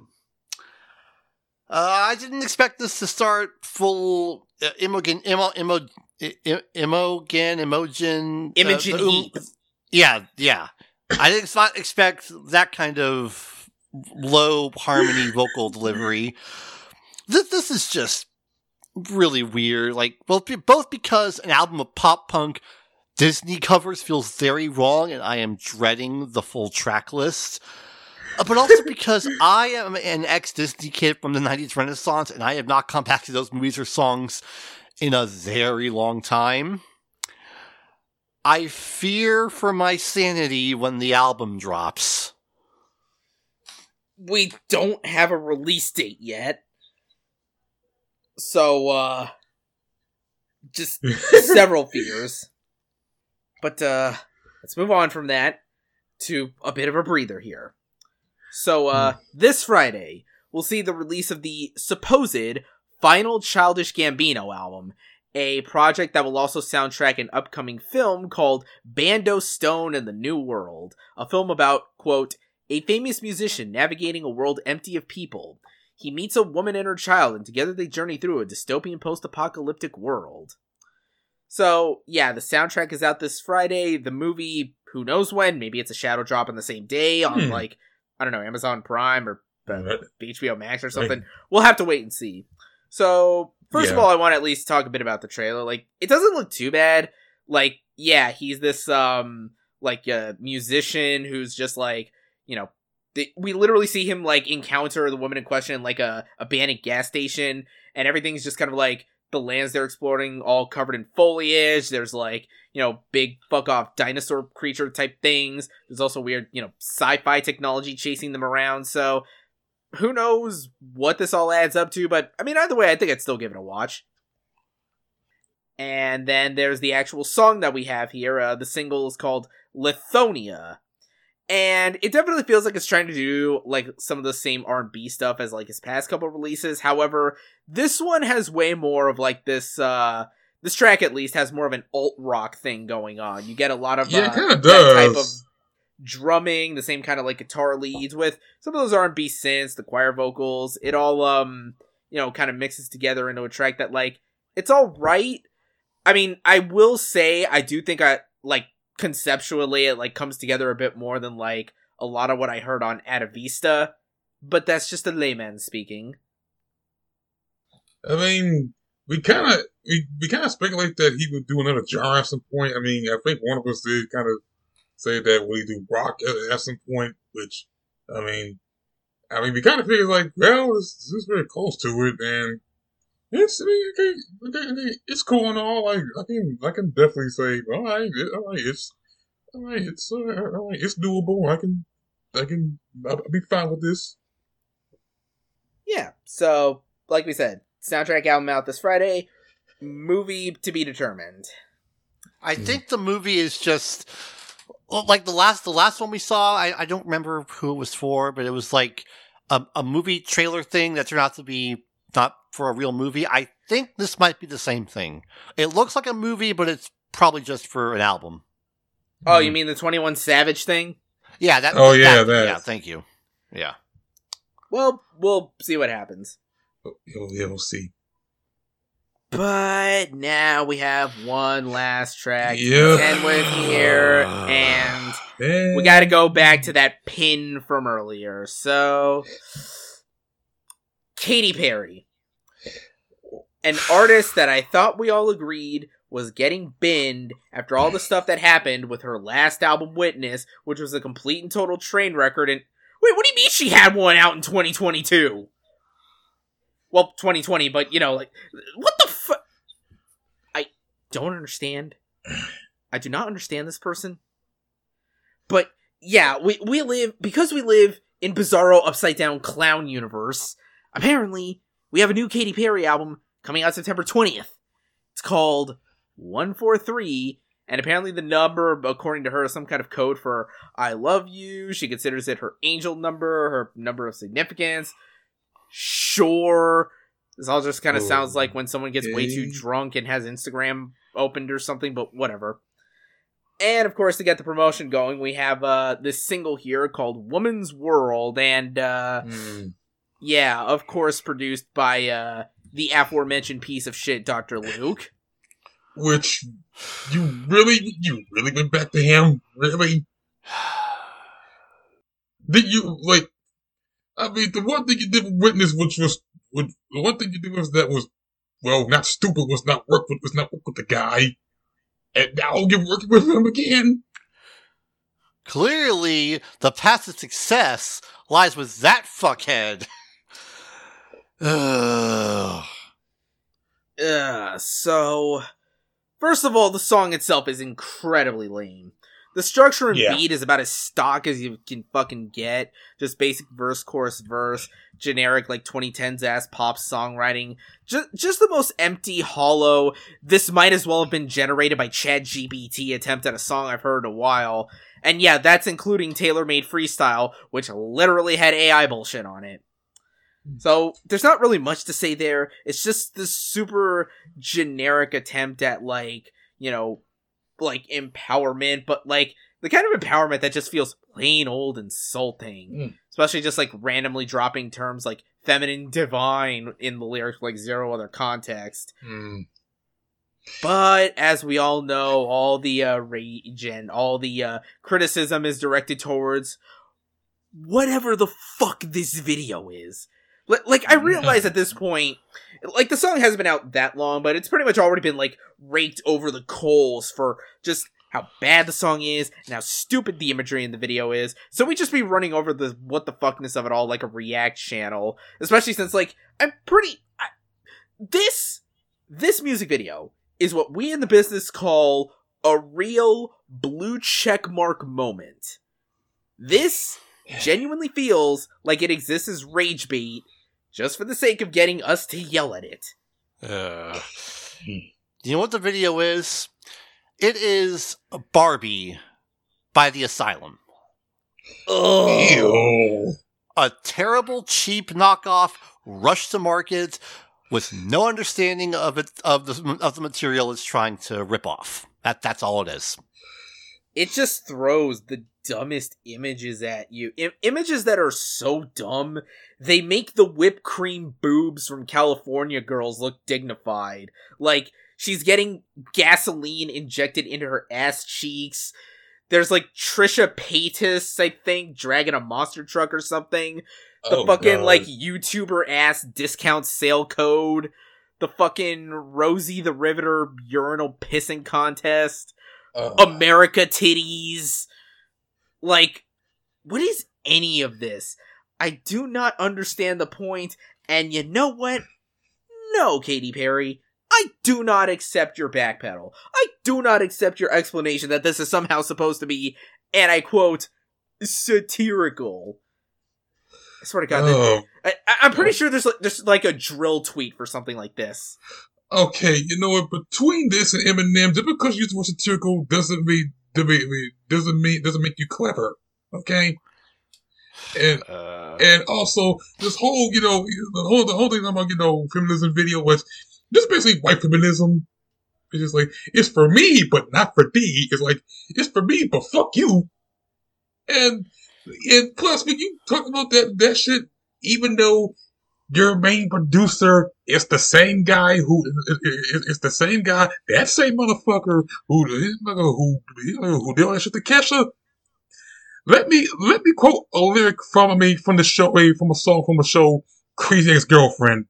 Uh, I didn't expect this to start full uh, Imogen, Imo, Imo, I- Imogen, Imogen, Imogen uh, um, Heap. Yeah, yeah. I didn't not expect that kind of low harmony vocal delivery. This, this is just really weird. Like, both both because an album of pop punk Disney covers feels very wrong, and I am dreading the full track list. Uh, but also because I am an ex-Disney kid from the nineties Renaissance, and I have not come back to those movies or songs in a very long time. I fear for my sanity when the album drops. We don't have a release date yet. So, uh... just several fears. But, uh, let's move on from that to a bit of a breather here. So, uh, this Friday, we'll see the release of the supposed final Childish Gambino album, a project that will also soundtrack an upcoming film called Bando Stone and the New World, a film about, quote, a famous musician navigating a world empty of people. He meets a woman and her child, and together they journey through a dystopian post-apocalyptic world. So, yeah, the soundtrack is out this Friday. The movie, who knows when? Maybe it's a shadow drop on the same day on, hmm. like, I don't know, Amazon Prime or uh, H B O Max or something. Right. We'll have to wait and see. So, first yeah. of all, I want to at least talk a bit about the trailer. Like, it doesn't look too bad. Like, yeah, he's this, um, like, uh, musician who's just, like, you know, th- we literally see him, like, encounter the woman in question in, like, a abandoned gas station, and everything's just kind of, like, the lands they're exploring all covered in foliage. There's, like, you know, big fuck-off dinosaur creature type things. There's also weird, you know, sci-fi technology chasing them around, so who knows what this all adds up to, but, I mean, either way, I think I'd still give it a watch. And then there's the actual song that we have here. Uh, the single is called Lithonia. And it definitely feels like it's trying to do, like, some of the same R and B stuff as, like, his past couple releases. However, this one has way more of, like, this, uh... This track, at least, has more of an alt-rock thing going on. You get a lot of, yeah, uh, it kinda that does. type of drumming, the same kind of, like, guitar leads with some of those R and B synths, the choir vocals. It all, um, you know, kind of mixes together into a track that, like, it's all right. I mean, I will say, I do think I, like, conceptually, it, like, comes together a bit more than, like, a lot of what I heard on Atavista, but that's just a layman speaking. I mean, we kind of, we, we kind of speculate that he would do another genre at some point. I mean, I think one of us did kind of say that will he do rock at, at some point, which, I mean, I mean, we kind of figured like, well, this, this is very close to it, and it's, I mean, okay, okay, it's cool and all. Like, I can, I can definitely say, all right, it, all right, it's, all right, it's, uh, all right, it's doable. I can, I can, I'll, I'll be fine with this. Yeah. So, like we said, soundtrack album out this Friday. Movie to be determined. I think the movie is just well, like the last the last one we saw. I, I don't remember who it was for, but it was like a, a movie trailer thing that turned out to be not for a real movie. I think this might be the same thing. It looks like a movie, but it's probably just for an album. Oh, you mean the twenty-one Savage thing? Yeah. That. Oh yeah. That, that. Yeah. Thank you. Yeah. Well, we'll see what happens. Yeah, we'll see. But now we have one last track yep. to end with here, and we gotta go back to that pin from earlier. So, Katy Perry. An artist that I thought we all agreed was getting binned after all the stuff that happened with her last album, Witness, which was a complete and total train record, and Wait, what do you mean she had one out in twenty twenty-two? Well, twenty twenty, but, you know, like, what the fu- I don't understand. I do not understand this person. But, yeah, we, we live, because we live in Bizarro Upside Down Clown Universe, apparently, we have a new Katy Perry album coming out September twentieth. It's called one four three, and apparently the number, according to her, is some kind of code for I love you. She considers it her angel number, her number of significance. Sure. This all just kind of oh, sounds like when someone gets okay. way too drunk and has Instagram opened or something, but whatever. And, of course, to get the promotion going, we have uh, this single here called Woman's World, and, uh, mm. yeah, of course, produced by uh, the aforementioned piece of shit, Doctor Luke. Which, you really, you really went back to him? Really? Did you, like, I mean, the one thing you did with Witness, which was, which, the one thing you did was that was, well, not stupid, was not work with, was not work with the guy. And now you're working with him again? Clearly, the path to success lies with that fuckhead. Ugh. Uh, so, first of all, the song itself is incredibly lame. The structure and yeah. beat is about as stock as you can fucking get. Just basic verse, chorus, verse. Generic, like, twenty tens ass pop songwriting. Just, just the most empty, hollow, this might as well have been generated by ChatGPT attempt at a song I've heard in a while. And yeah, that's including Tailor-Made Freestyle, which literally had A I bullshit on it. So, there's not really much to say there. It's just this super generic attempt at, like, you know, like, empowerment, but, like, the kind of empowerment that just feels plain old insulting. Mm. Especially just, like, randomly dropping terms like feminine, divine in the lyrics, like, zero other context. Mm. But, as we all know, all the uh, rage and all the uh, criticism is directed towards whatever the fuck this video is. Like, I realize at this point, like, the song hasn't been out that long, but it's pretty much already been, like, raked over the coals for just how bad the song is and how stupid the imagery in the video is. So we just be running over the what the fuckness of it all like a React channel. Especially since, like, I'm pretty... I, this, this music video is what we in the business call a real blue checkmark moment. This genuinely feels like it exists as rage bait, just for the sake of getting us to yell at it. Uh, you know what the video is? It is Barbie by The Asylum. Oh. A terrible, cheap knockoff, rushed to market, with no understanding of it of the of the material it's trying to rip off. That that's all it is. It just throws the dumbest images at you. I- images that are so dumb, they make the whipped cream boobs from California girls look dignified. Like, she's getting gasoline injected into her ass cheeks. There's, like, Trisha Paytas, I think, dragging a monster truck or something. The oh, fucking, God. like, YouTuber-ass discount sale code. The fucking Rosie the Riveter urinal pissing contest. Uh. America titties. Like, what is any of this? I do not understand the point, and you know what? No, Katy Perry. I do not accept your backpedal. I do not accept your explanation that this is somehow supposed to be, and I quote, satirical. I swear to God, oh. I, I'm pretty sure there's like, there's like a drill tweet for something like this. Okay, you know what? Between this and Eminem, just because you're satirical doesn't mean doesn't mean doesn't make you clever. Okay, and uh. and also this whole you know the whole the whole thing about you know feminism video was just basically white feminism. It's just like it's for me, but not for thee. It's like it's for me, but fuck you. And and plus, when you talk about that that shit, even though your main producer is the same guy who is the same guy, that same motherfucker who who who did all that shit to Kesha. Let me let me quote a lyric from me from the show, from a song from a show, Crazy Ex-Girlfriend.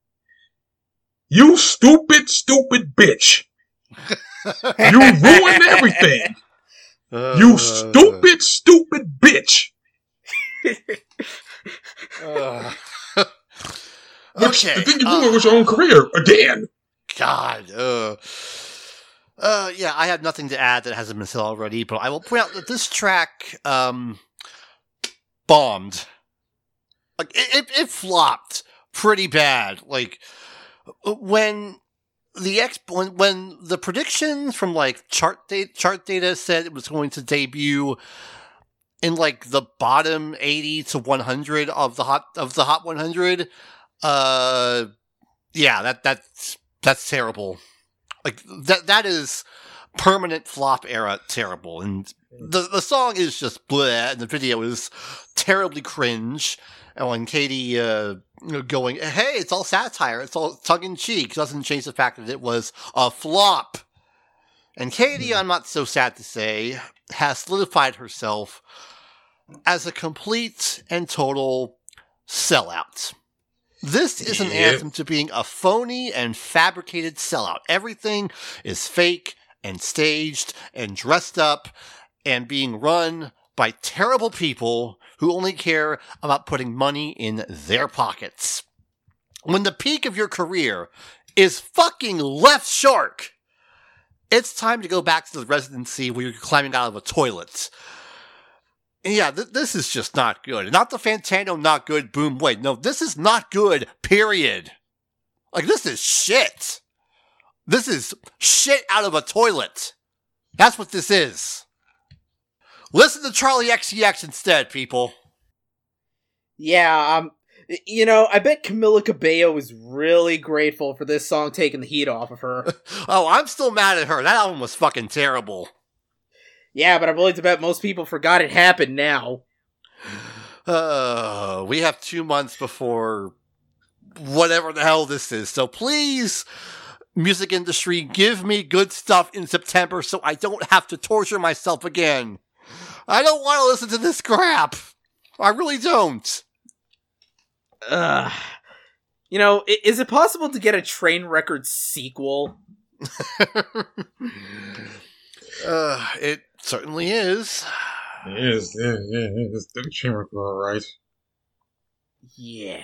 You stupid, stupid bitch. You ruined everything. Uh, you stupid, stupid bitch. uh. Okay. The thing you uh, ruined was your own career again. God. Uh, uh, yeah, I have nothing to add that hasn't been said already, but I will point out that this track um, bombed. Like it, it, it flopped pretty bad. Like when the ex when, when the predictions from like chart data chart data said it was going to debut in like the bottom eighty to one hundred of the hot of the hot one hundred. Uh, yeah, that that's that's terrible. Like that that is permanent flop era terrible, and the the song is just bleh, and the video is terribly cringe. And when Katie uh, going, hey, it's all satire, it's all tongue in cheek, doesn't change the fact that it was a flop. And Katie, I'm not so sad to say, has solidified herself as a complete and total sellout. This is an Yep. anthem to being a phony and fabricated sellout. Everything is fake and staged and dressed up and being run by terrible people who only care about putting money in their pockets. When the peak of your career is fucking Left Shark, it's time to go back to the residency where you're climbing out of a toilet. Yeah, th- this is just not good. Not the Fantano not good, boom, wait. No, this is not good, period. Like, this is shit. This is shit out of a toilet. That's what this is. Listen to Charlie X C X instead, people. Yeah, um, you know, I bet Camila Cabello is really grateful for this song taking the heat off of her. Oh, I'm still mad at her. That album was fucking terrible. Yeah, but I'm willing to bet most people forgot it happened now. Uh, we have two months before whatever the hell this is. So please, music industry, give me good stuff in September so I don't have to torture myself again. I don't want to listen to this crap. I really don't. Ugh. You know, i- is it possible to get a Train Records sequel? uh, it certainly is. It is, yeah, yeah, yeah. It's the chamber, all right. Yeah.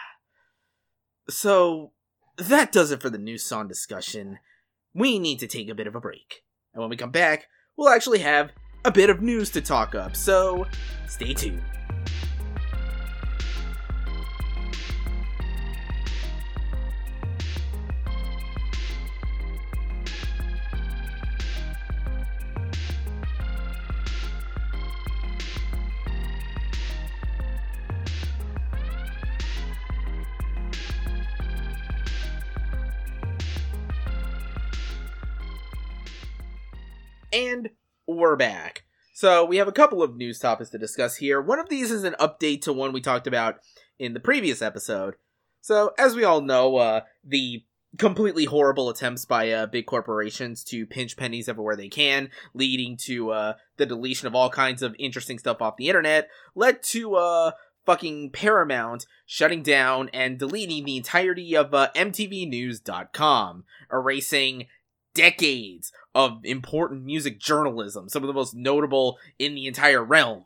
So, that does it for the new song discussion. We need to take a bit of a break. And when we come back, we'll actually have a bit of news to talk up, so stay tuned. And we're back. So we have a couple of news topics to discuss here. One of these is an update to one we talked about in the previous episode. So, as we all know, uh, the completely horrible attempts by uh, big corporations to pinch pennies everywhere they can, leading to uh, the deletion of all kinds of interesting stuff off the internet, led to uh, fucking Paramount shutting down and deleting the entirety of uh, M T V News dot com, erasing decades of important music journalism, some of the most notable in the entire realm.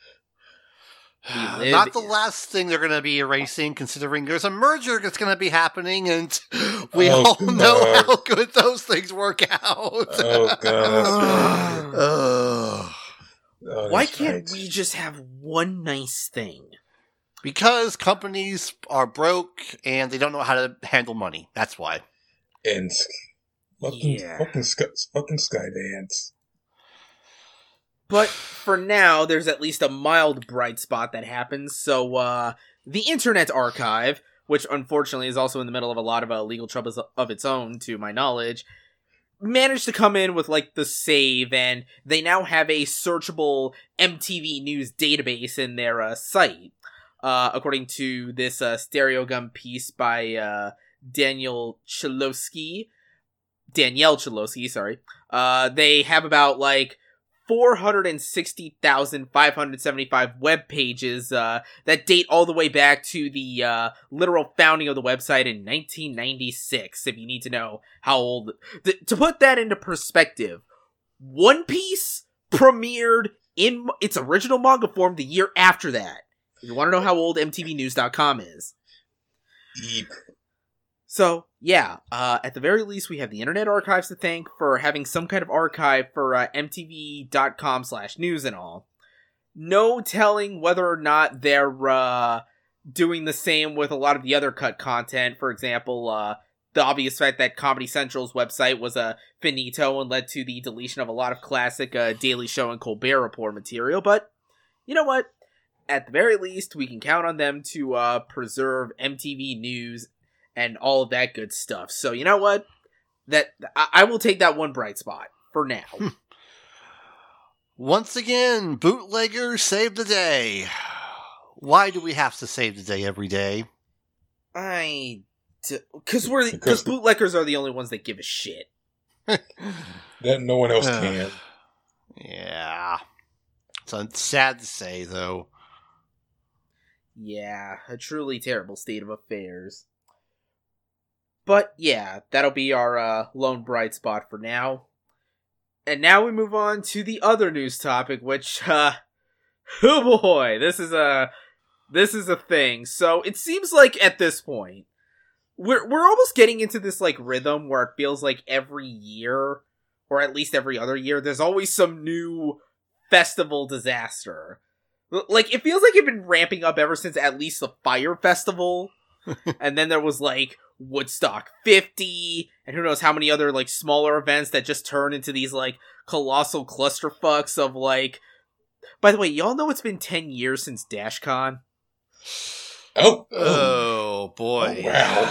Not the last thing they're going to be erasing, considering there's a merger that's going to be happening, and we Oh, all God. know how good those things work out. Oh, God. Ugh. Oh, Why that's can't right. we just have one nice thing? Because companies are broke and they don't know how to handle money. That's why. And fucking, Yeah. fucking, Sky, fucking Skydance. But for now, there's at least a mild bright spot that happens. So, uh, the Internet Archive, which unfortunately is also in the middle of a lot of uh, legal troubles of its own, to my knowledge, managed to come in with, like, the save, and they now have a searchable M T V News database in their uh, site. Uh, according to this uh, Stereogum piece by uh, Daniel Chalosky, Danielle Chalosky, sorry, uh, they have about, like, four hundred sixty thousand five hundred seventy-five web pages uh, that date all the way back to the uh, literal founding of the website in nineteen ninety-six, if you need to know how old. Th- to put that into perspective, One Piece premiered in its original manga form the year after that. If you want to know how old M T V News dot com is. Eep. So, yeah, uh, at the very least, we have the Internet Archives to thank for having some kind of archive for uh, M T V dot com slash news and all. No telling whether or not they're uh, doing the same with a lot of the other cut content. For example, uh, the obvious fact that Comedy Central's website was a uh, finito and led to the deletion of a lot of classic uh, Daily Show and Colbert Report material. But, you know what? At the very least, we can count on them to uh, preserve M T V News and all of that good stuff. So, you know what? That I, I will take that one bright spot for now. Once again, bootleggers save the day. Why do we have to save the day every day? I... Because we're because bootleggers are the only ones that give a shit. That no one else can. Yeah. It's sad to say, though. Yeah, a truly terrible state of affairs. But yeah, that'll be our uh, lone bright spot for now. And now we move on to the other news topic, which, uh, oh boy, this is a, this is a thing. So it seems like at this point, we're, we're almost getting into this, like, rhythm where it feels like every year, or at least every other year, there's always some new festival disaster. Like, it feels like it's been ramping up ever since at least the Fire Festival. And then there was, like, Woodstock fifty, and who knows how many other, like, smaller events that just turn into these, like, colossal clusterfucks of, like... By the way, y'all know it's been ten years since DashCon? Oh, oh boy. Oh, wow.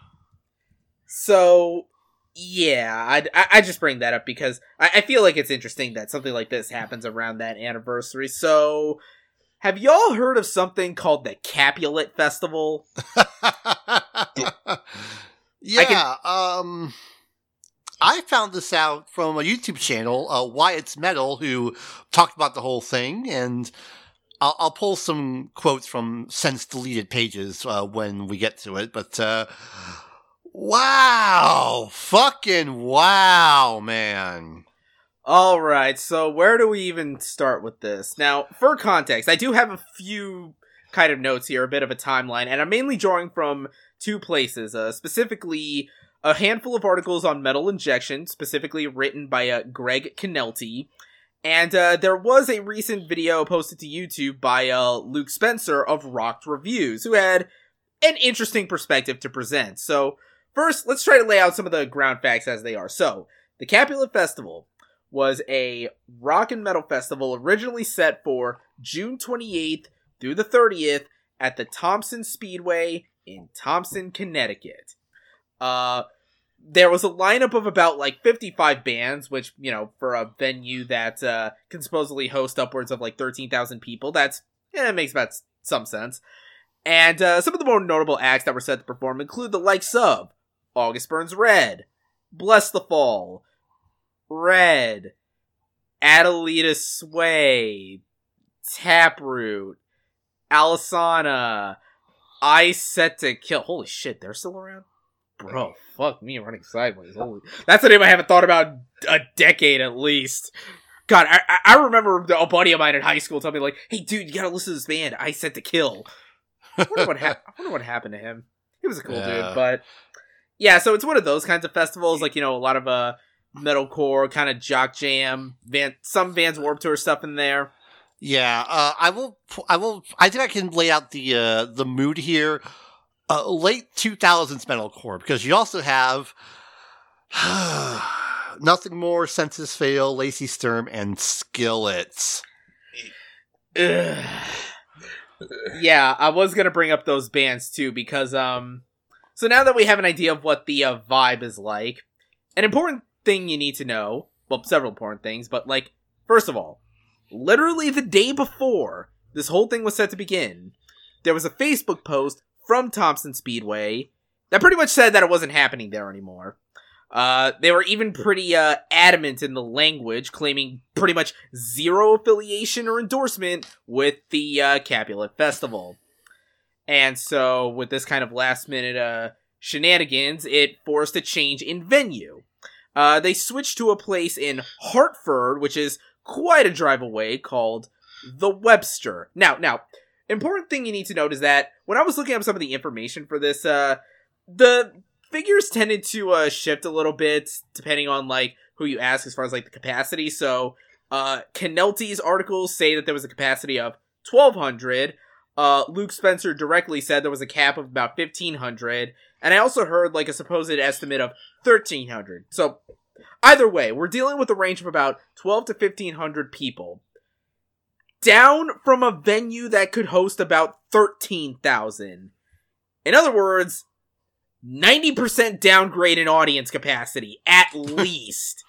So, yeah, I, I just bring that up because I, I feel like it's interesting that something like this happens around that anniversary. So, have y'all heard of something called the Capulet Festival? yeah, I can... um... I found this out from a YouTube channel, uh, Wyatt's Metal, who talked about the whole thing, and I'll, I'll pull some quotes from since deleted pages uh, when we get to it, but uh, wow! Fucking wow, man. Alright, so where do we even start with this? Now, for context, I do have a few kind of notes here, a bit of a timeline, and I'm mainly drawing from two places, uh, specifically... a handful of articles on Metal Injection, specifically written by uh, Greg Kennelty, and uh, there was a recent video posted to YouTube by uh, Luke Spencer of Rocked Reviews, who had an interesting perspective to present. So, first, let's try to lay out some of the ground facts as they are. So, the Capulet Festival was a rock and metal festival originally set for June twenty-eighth through the thirtieth at the Thompson Speedway in Thompson, Connecticut. Uh, there was a lineup of about, like, fifty-five bands, which, you know, for a venue that, uh, can supposedly host upwards of, like, thirteen thousand people, that's, yeah, it makes about some sense. And, uh, some of the more notable acts that were set to perform include the likes of August Burns Red, Bless the Fall, Red, Adelita Sway, Taproot, Alisana, I Set to Kill. Holy shit, they're still around? Bro, fuck me running sideways. Holy, that's a name I haven't thought about a decade at least. God, I I remember a buddy of mine in high school telling me, like, hey, dude, you gotta listen to this band, I Set to Kill. I wonder what, ha- I wonder what happened to him. He was a cool yeah. dude, but... yeah, so it's one of those kinds of festivals, like, you know, a lot of uh, metalcore, kind of jock jam, Van- some Vans Warped Tour stuff in there. Yeah, uh, I will, I will, I think I can lay out the, uh, the mood here. Uh, late two thousands metalcore, because you also have Nothing More, Census Fail, Lacey Sturm, and Skillets. Ugh. Yeah, I was gonna bring up those bands too, because, um, so now that we have an idea of what the uh, vibe is like, an important thing you need to know, well, several important things, but, like, first of all, literally the day before this whole thing was set to begin, there was a Facebook post from Thompson Speedway that pretty much said that it wasn't happening there anymore. Uh, they were even pretty, uh, adamant in the language, claiming pretty much zero affiliation or endorsement with the, uh, Capulet Festival. And so, with this kind of last-minute, uh, shenanigans, it forced a change in venue. Uh, they switched to a place in Hartford, which is quite a drive away, called The Webster. Now, now, important thing you need to note is that when I was looking up some of the information for this, uh, the figures tended to uh, shift a little bit depending on like who you ask as far as like the capacity. So, uh, Canelti's articles say that there was a capacity of twelve hundred. Uh, Luke Spencer directly said there was a cap of about fifteen hundred. And I also heard like a supposed estimate of thirteen hundred. So, either way, we're dealing with a range of about twelve to fifteen hundred people. Down from a venue that could host about thirteen thousand. In other words, ninety percent downgrade in audience capacity, at least.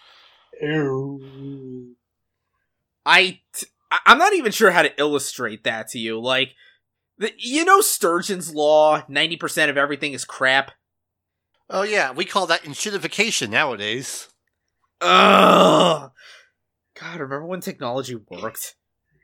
Ew. I, t- I'm not even sure how to illustrate that to you. Like, the, you know Sturgeon's Law, ninety percent of everything is crap? Oh yeah, we call that enshittification nowadays. Ugh. God, remember when technology worked?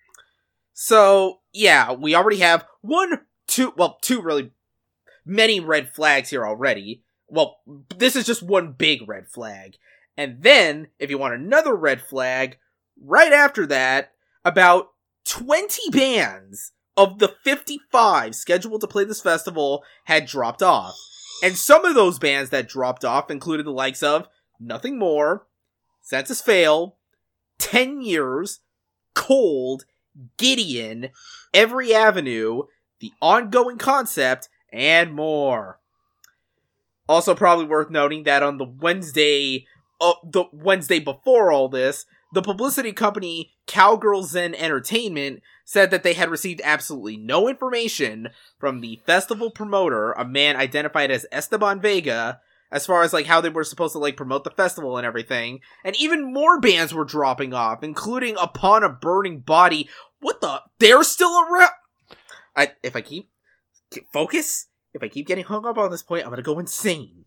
So, yeah, we already have one, two, well, two really many red flags here already. Well, this is just one big red flag. And then, if you want another red flag, right after that, about twenty bands of the fifty-five scheduled to play this festival had dropped off. And some of those bands that dropped off included the likes of Nothing More, Census Fail, ten years, Cold, Gideon, Every Avenue, The Ongoing Concept, and more. Also probably worth noting that on the Wednesday, uh, the Wednesday before all this, the publicity company Cowgirl Zen Entertainment said that they had received absolutely no information from the festival promoter, a man identified as Esteban Vega, as far as like how they were supposed to like promote the festival and everything. And even more bands were dropping off, including Upon a Burning Body. What the? They're still around? I, if I keep, keep focus, if I keep getting hung up on this point, I'm gonna go insane.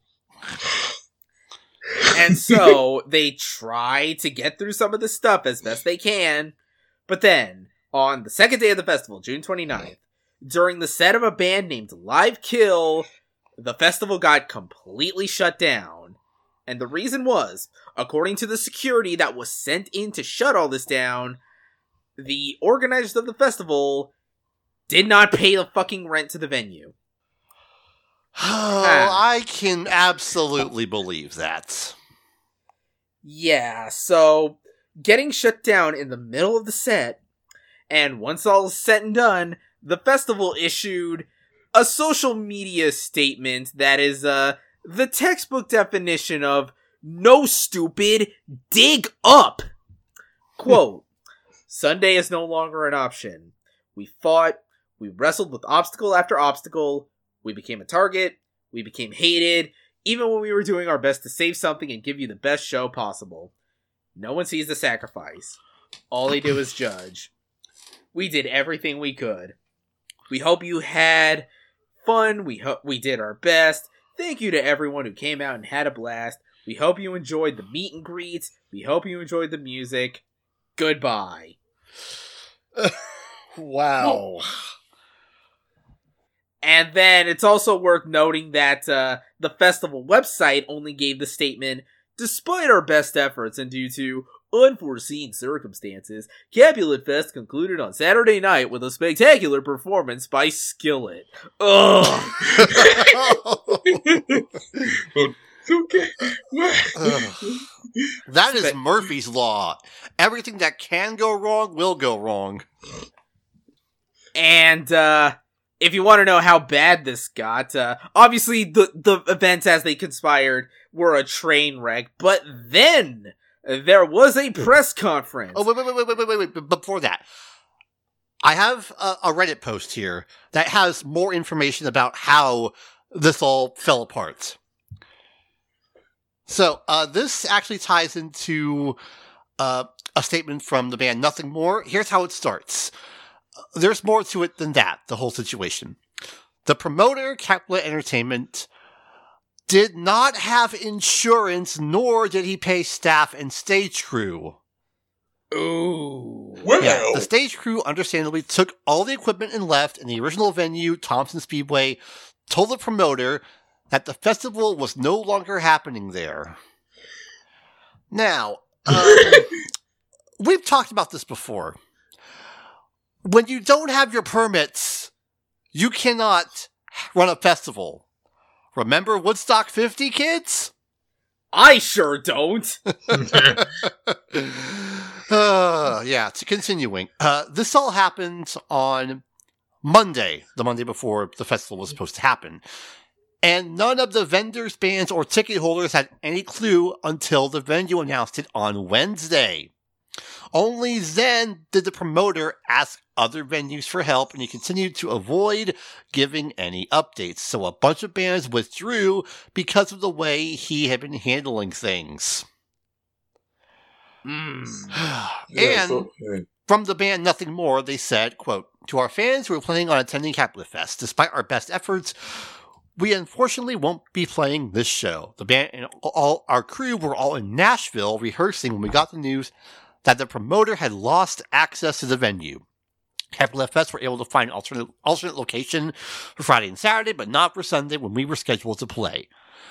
And so, they try to get through some of this stuff as best they can, but then, on the second day of the festival, June twenty-ninth, during the set of a band named Live Kill, the festival got completely shut down. And the reason was, according to the security that was sent in to shut all this down, the organizers of the festival did not pay the fucking rent to the venue. Oh, I can absolutely believe that. Yeah, so getting shut down in the middle of the set, and once all is said and done, the festival issued a social media statement that is uh the textbook definition of no stupid, dig up. Quote, Sunday is no longer an option. We fought, we wrestled with obstacle after obstacle, we became a target, we became hated, even when we were doing our best to save something and give you the best show possible. No one sees the sacrifice. All they do is judge. We did everything we could. We hope you had fun. We hope we did our best. Thank you to everyone who came out and had a blast. We hope you enjoyed the meet and greets. We hope you enjoyed the music. Goodbye. Wow. And then it's also worth noting that uh, the festival website only gave the statement, despite our best efforts and due to unforeseen circumstances, Capulet Fest concluded on Saturday night with a spectacular performance by Skillet. Ugh. Okay. That is Murphy's Law. Everything that can go wrong will go wrong. And, uh... if you want to know how bad this got, uh, obviously the, the events as they conspired were a train wreck, but then there was a press conference. Oh, wait, wait, wait, wait, wait, wait, wait. Before that, I have a, a Reddit post here that has more information about how this all fell apart. So, uh, this actually ties into uh, a statement from the band Nothing More. Here's how it starts. There's more to it than that, the whole situation. The promoter, Capulet Entertainment, did not have insurance, nor did he pay staff and stage crew. Ooh. Well. Yeah, the stage crew understandably took all the equipment and left, and the original venue, Thompson Speedway, told the promoter that the festival was no longer happening there. Now, um, we've talked about this before. When you don't have your permits, You cannot run a festival. Remember Woodstock fifty, kids? I sure don't. uh, yeah, to continuing. Uh, this all happened on Monday, the Monday before the festival was supposed to happen. And none of the vendors, bands, or ticket holders had any clue until the venue announced it on Wednesday. Only then did the promoter ask other venues for help, and he continued to avoid giving any updates. So a bunch of bands withdrew because of the way he had been handling things. Mm. Yeah, and so, yeah. from the band Nothing More, they said, quote, "To our fans who are planning on attending Capitol Fest, despite our best efforts, we unfortunately won't be playing this show. The band and all our crew were all in Nashville rehearsing when we got the news that the promoter had lost access to the venue. Capitol Fest were able to find an alternate, alternate location for Friday and Saturday, but not for Sunday when we were scheduled to play.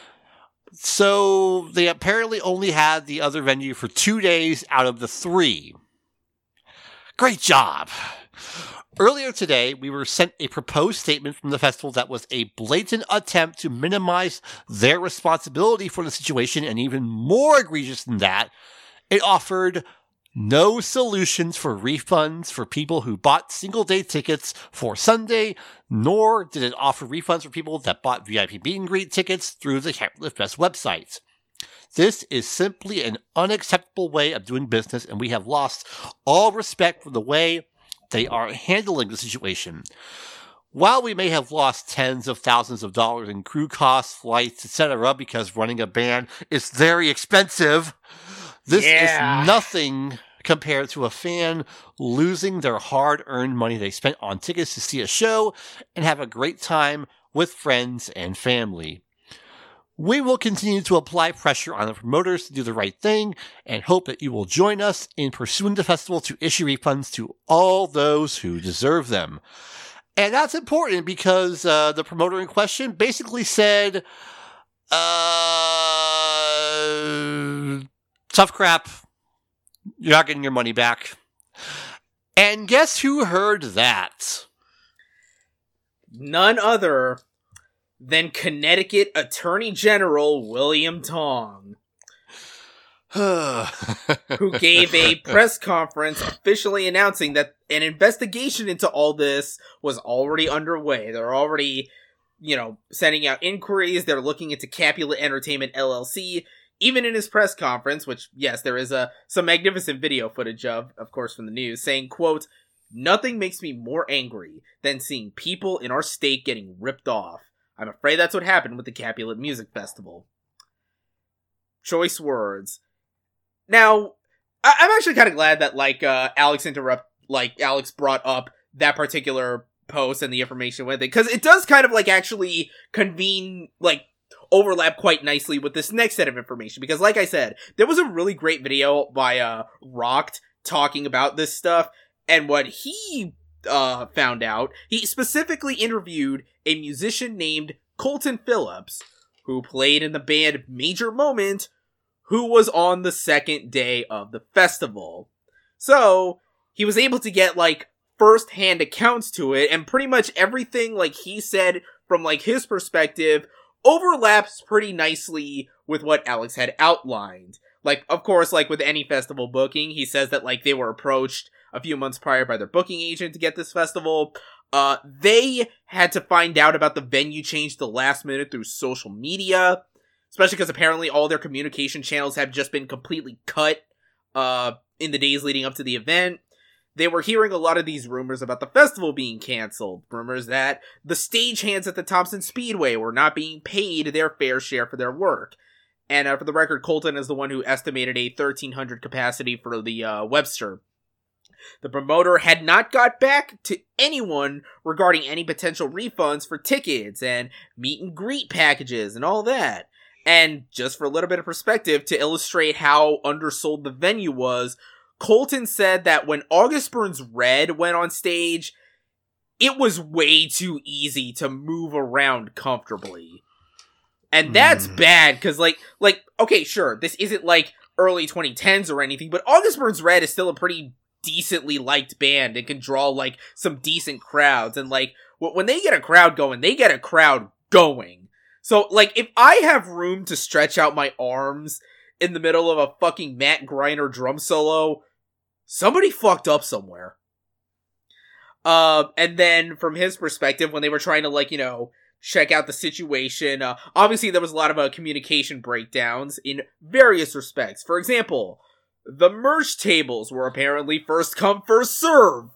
So they apparently only had the other venue for two days out of the three. Great job. Earlier today, we were sent a proposed statement from the festival that was a blatant attempt to minimize their responsibility for the situation, and even more egregious than that, it offered no solutions for refunds for people who bought single-day tickets for Sunday, nor did it offer refunds for people that bought V I P meet and greet tickets through the Capitol Fest website. This is simply an unacceptable way of doing business, and we have lost all respect for the way they are handling the situation. While we may have lost tens of thousands of dollars in crew costs, flights, et cetera, because running a band is very expensive, this Yeah. is nothing compared to a fan losing their hard-earned money they spent on tickets to see a show and have a great time with friends and family. We will continue to apply pressure on the promoters to do the right thing and hope that you will join us in pursuing the festival to issue refunds to all those who deserve them." And that's important because uh, the promoter in question basically said, uh, tough crap, you're not getting your money back. And guess who heard that? None other than Connecticut Attorney General William Tong, who gave a press conference officially announcing that an investigation into all this was already underway. They're already, you know, sending out inquiries. They're looking into Capulet Entertainment L L C. Even in his press conference, which, yes, there is a some magnificent video footage of, of course, from the news, saying, quote, "Nothing makes me more angry than seeing people in our state getting ripped off. I'm afraid that's what happened with the Capulet Music Festival." Choice words. Now, I- I'm actually kind of glad that, like, uh, Alex interrupt, like, Alex brought up that particular post and the information with it, because it does kind of, like, actually convene, like, overlap quite nicely with this next set of information, because, like I said, there was a really great video by, uh, Rocked talking about this stuff, and what he, uh, found out, he specifically interviewed a musician named Colton Phillips, who played in the band Major Moment, who was on the second day of the festival. So, he was able to get, like, first-hand accounts to it, and pretty much everything, like, he said from, like, his perspective overlaps pretty nicely with what Alex had outlined. Like, of course, like, with any festival booking, he says that, like, they were approached a few months prior by their booking agent to get this festival. Uh, they had to find out about the venue change the last minute through social media, especially because apparently all their communication channels have just been completely cut, uh, in the days leading up to the event. They were hearing a lot of these rumors about the festival being canceled. Rumors that the stagehands at the Thompson Speedway were not being paid their fair share for their work. And uh, for the record, Colton is the one who estimated a thirteen hundred capacity for the uh, Webster. The promoter had not got back to anyone regarding any potential refunds for tickets and meet and greet packages and all that. And just for a little bit of perspective, to illustrate how undersold the venue was, Colton said that when August Burns Red went on stage, it was way too easy to move around comfortably. And that's mm. bad, because, like, like, okay, sure, this isn't, like, early twenty tens or anything, but August Burns Red is still a pretty decently liked band and can draw, like, some decent crowds. And, like, w- when they get a crowd going, they get a crowd going. So, like, if I have room to stretch out my arms in the middle of a fucking Matt Greiner drum solo, somebody fucked up somewhere. Uh, and then, from his perspective, when they were trying to, like, you know, check out the situation, uh, obviously there was a lot of uh, communication breakdowns in various respects. For example, the merch tables were apparently first come, first serve.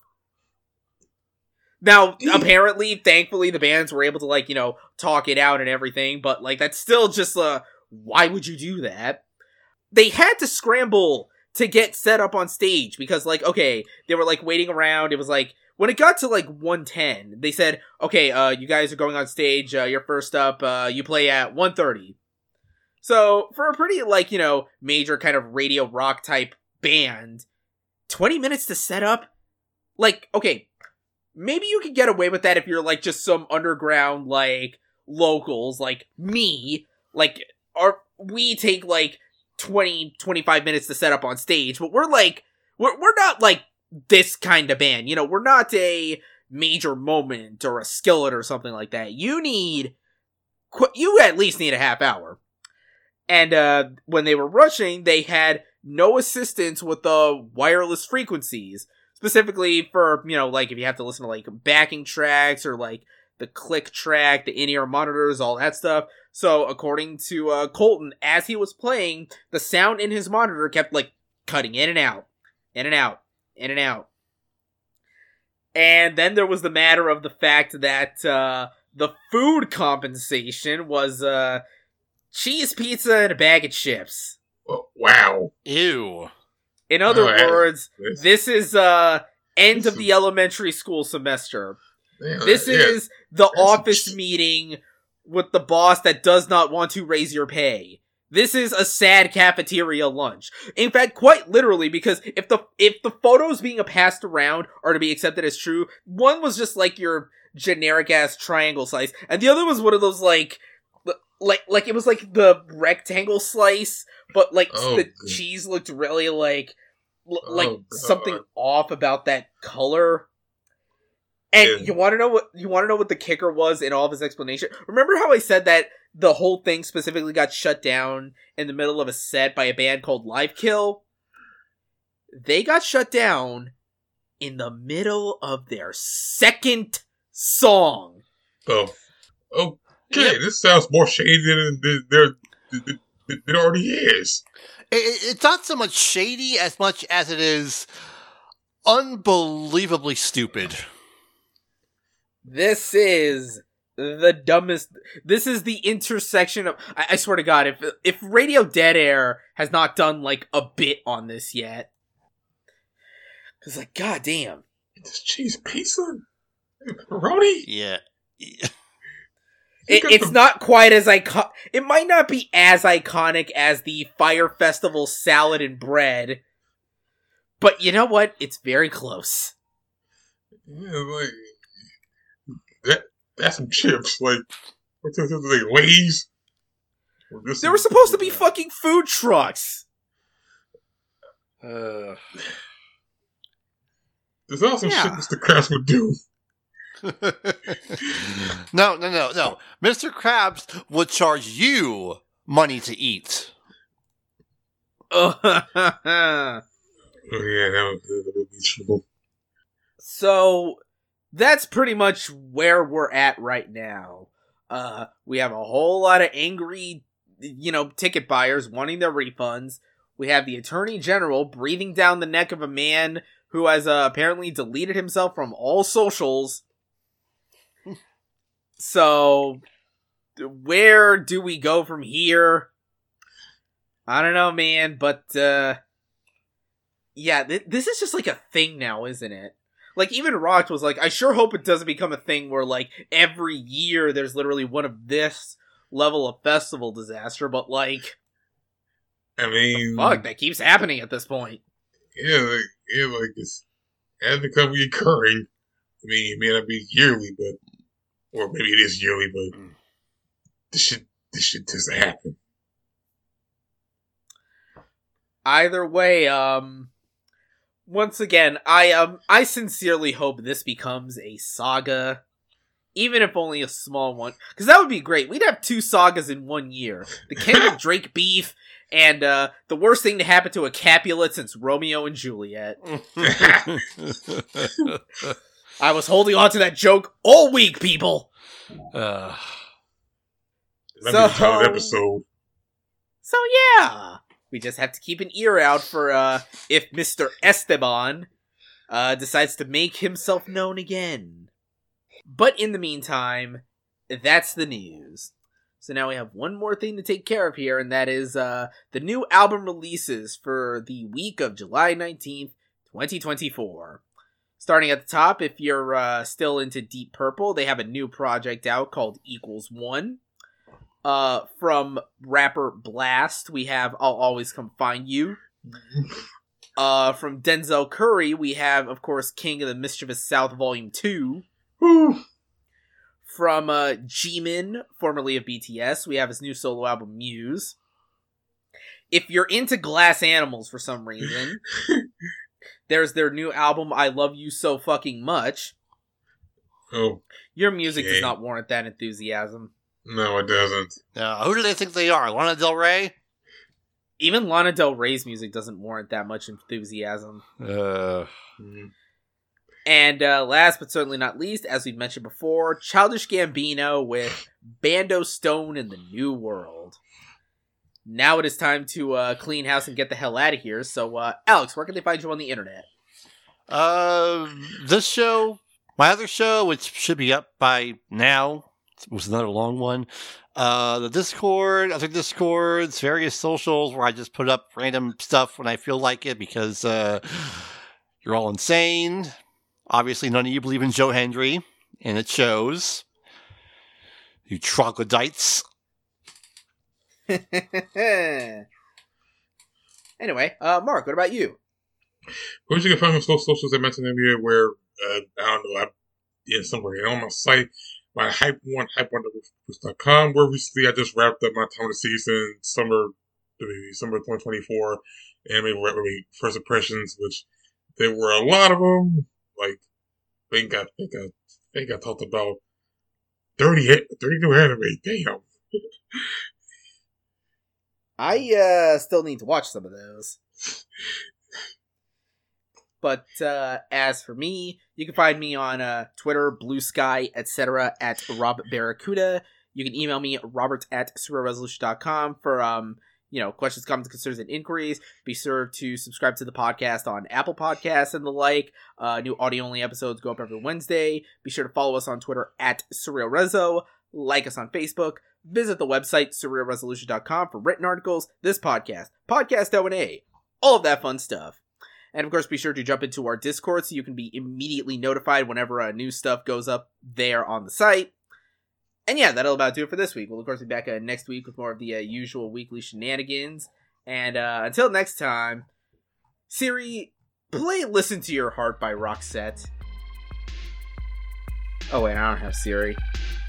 Now, apparently, thankfully, the bands were able to, like, you know, talk it out and everything, but, like, that's still just, uh, why would you do that? They had to scramble to get set up on stage, because, like, okay, they were, like, waiting around, it was, like, when it got to, like, one ten, they said, okay, uh, you guys are going on stage, uh, you're first up, uh, you play at one thirty. So, for a pretty, like, you know, major kind of radio rock type band, twenty minutes to set up? Like, okay, maybe you could get away with that if you're, like, just some underground, like, locals, like me, like, our, we take, like, twenty, twenty-five minutes to set up on stage, but we're, like, we're, we're not, like, this kind of band, you know, we're not a Major Moment or a Skillet or something like that. You need, you at least need a half hour. And, uh, when they were rushing, they had no assistance with the wireless frequencies, specifically for, you know, like, if you have to listen to, like, backing tracks or, like, the click track, the in-ear monitors, all that stuff. So, according to, uh, Colton, as he was playing, the sound in his monitor kept, like, cutting in and out, in and out. In and out. And then there was the matter of the fact that uh, the food compensation was uh, cheese pizza and a bag of chips. Oh, wow. Ew. In other Oh, words, this, this is uh, end this of the is, elementary school semester. Yeah, This yeah, is the that's office ch- meeting with the boss that does not want to raise your pay. This is a sad cafeteria lunch. In fact, quite literally, because if the if the photos being passed around are to be accepted as true, one was just like your generic ass triangle slice, and the other was one of those like like like it was like the rectangle slice, but like Oh, the God. cheese looked really like l- like Oh, something God. off about that color. And Yeah. you want to know what you want to know what the kicker was in all of his explanation? Remember how I said that the whole thing specifically got shut down in the middle of a set by a band called Live Kill? They got shut down in the middle of their second song. Oh, okay. Yep. This sounds more shady than than- than- than- than it already is. It, it- it's not so much shady as much as it is unbelievably stupid. This is the dumbest. This is the intersection of. I, I swear to God, if if Radio Dead Air has not done like a bit on this yet, because like, goddamn, This cheese pizza, and pepperoni. Yeah. it, got it's the- not quite as iconic. It might not be as iconic as the Fire Festival salad and bread, but you know what? It's very close. Yeah, like that. That's some chips. Like what's this? Like Lay's. Or this There were is- supposed to be fucking food trucks. Uh, There's also Yeah. shit Mister Krabs would do. no, no, no, no. Mister Krabs would charge you money to eat. Oh yeah, that would, that would be true. So that's pretty much where we're at right now. Uh, we have a whole lot of angry, you know, ticket buyers wanting their refunds. We have the Attorney General breathing down the neck of a man who has uh, apparently deleted himself from all socials. So, where do we go from here? I don't know, man, but, uh, yeah, th- this is just like a thing now, isn't it? Like, even Rock was like, I sure hope it doesn't become a thing where, like, every year there's literally one of this level of festival disaster, but, like, I mean, fuck, that keeps happening at this point. yeah, like, yeah, like it's has become recurring. I mean, it may not be yearly, but or maybe it is yearly, but this shit, this shit doesn't happen. Either way, um, once again, I um I sincerely hope this becomes a saga, even if only a small one, because that would be great. We'd have two sagas in one year: the Kendrick Drake beef, and uh, the worst thing to happen to a Capulet since Romeo and Juliet. I was holding on to that joke all week, people. Uh, That'd So- be the title of the episode. So yeah, we just have to keep an ear out for uh, if Mister Esteban uh, decides to make himself known again. But in the meantime, that's the news. So now we have one more thing to take care of here, and that is uh, the new album releases for the week of July nineteenth, twenty twenty-four. Starting at the top, if you're uh, still into Deep Purple, they have a new project out called Equals One. Uh, from rapper Blast, we have I'll Always Come Find You. Uh, from Denzel Curry, we have, of course, King of the Mischievous South Volume two. Whew. From uh, Jimin, formerly of B T S, we have his new solo album, Muse. If you're into Glass Animals for some reason, there's their new album, I Love You So Fucking Much. Oh, Your music Okay. does not warrant that enthusiasm. no, it doesn't. uh, who do they think they are? Lana Del Rey? Even Lana Del Rey's music doesn't warrant that much enthusiasm. Uh, Mm. And uh, last but certainly not least, as we've mentioned before, Childish Gambino with Bando Stone in the New World. Now it is time to uh, clean house and get the hell out of here. So, uh, Alex, where can they find you on the internet? uh, this show, my other show, which should be up by now, was another long one. Uh, the Discord, other Discords, various socials where I just put up random stuff when I feel like it because uh, you're all insane. Obviously, none of you believe in Joe Hendry, and it shows. You troglodytes. Anyway, uh, Mark, what about you? Where you can find my social socials I mentioned in here where, uh, I don't know, I, yeah, somewhere on my site, my Hype One, hype one dot com, where recently I just wrapped up my time of the season, summer, maybe summer twenty twenty-four, anime maybe first impressions, which there were a lot of them. Like, I think I, think I, think I talked about thirty, thirty new anime. Damn. I uh, still need to watch some of those. But uh, as for me, you can find me on uh, Twitter, Blue Sky, et cetera at Rob Barracuda. You can email me, robert at surreal resolution dot com for um, you know, questions, comments, concerns, and inquiries. Be sure to subscribe to the podcast on Apple Podcasts and the like. Uh, new audio-only episodes go up every Wednesday. Be sure to follow us on Twitter at SurrealRezo. Like us on Facebook. Visit the website, surreal resolution dot com, for written articles, this podcast, Podcast O and A, all of that fun stuff. And of course, be sure to jump into our Discord so you can be immediately notified whenever uh, new stuff goes up there on the site. And yeah, that'll about do it for this week. We'll of course be back uh, next week with more of the uh, usual weekly shenanigans. And uh, until next time, Siri, play Listen to Your Heart by Roxette. Oh wait, I don't have Siri.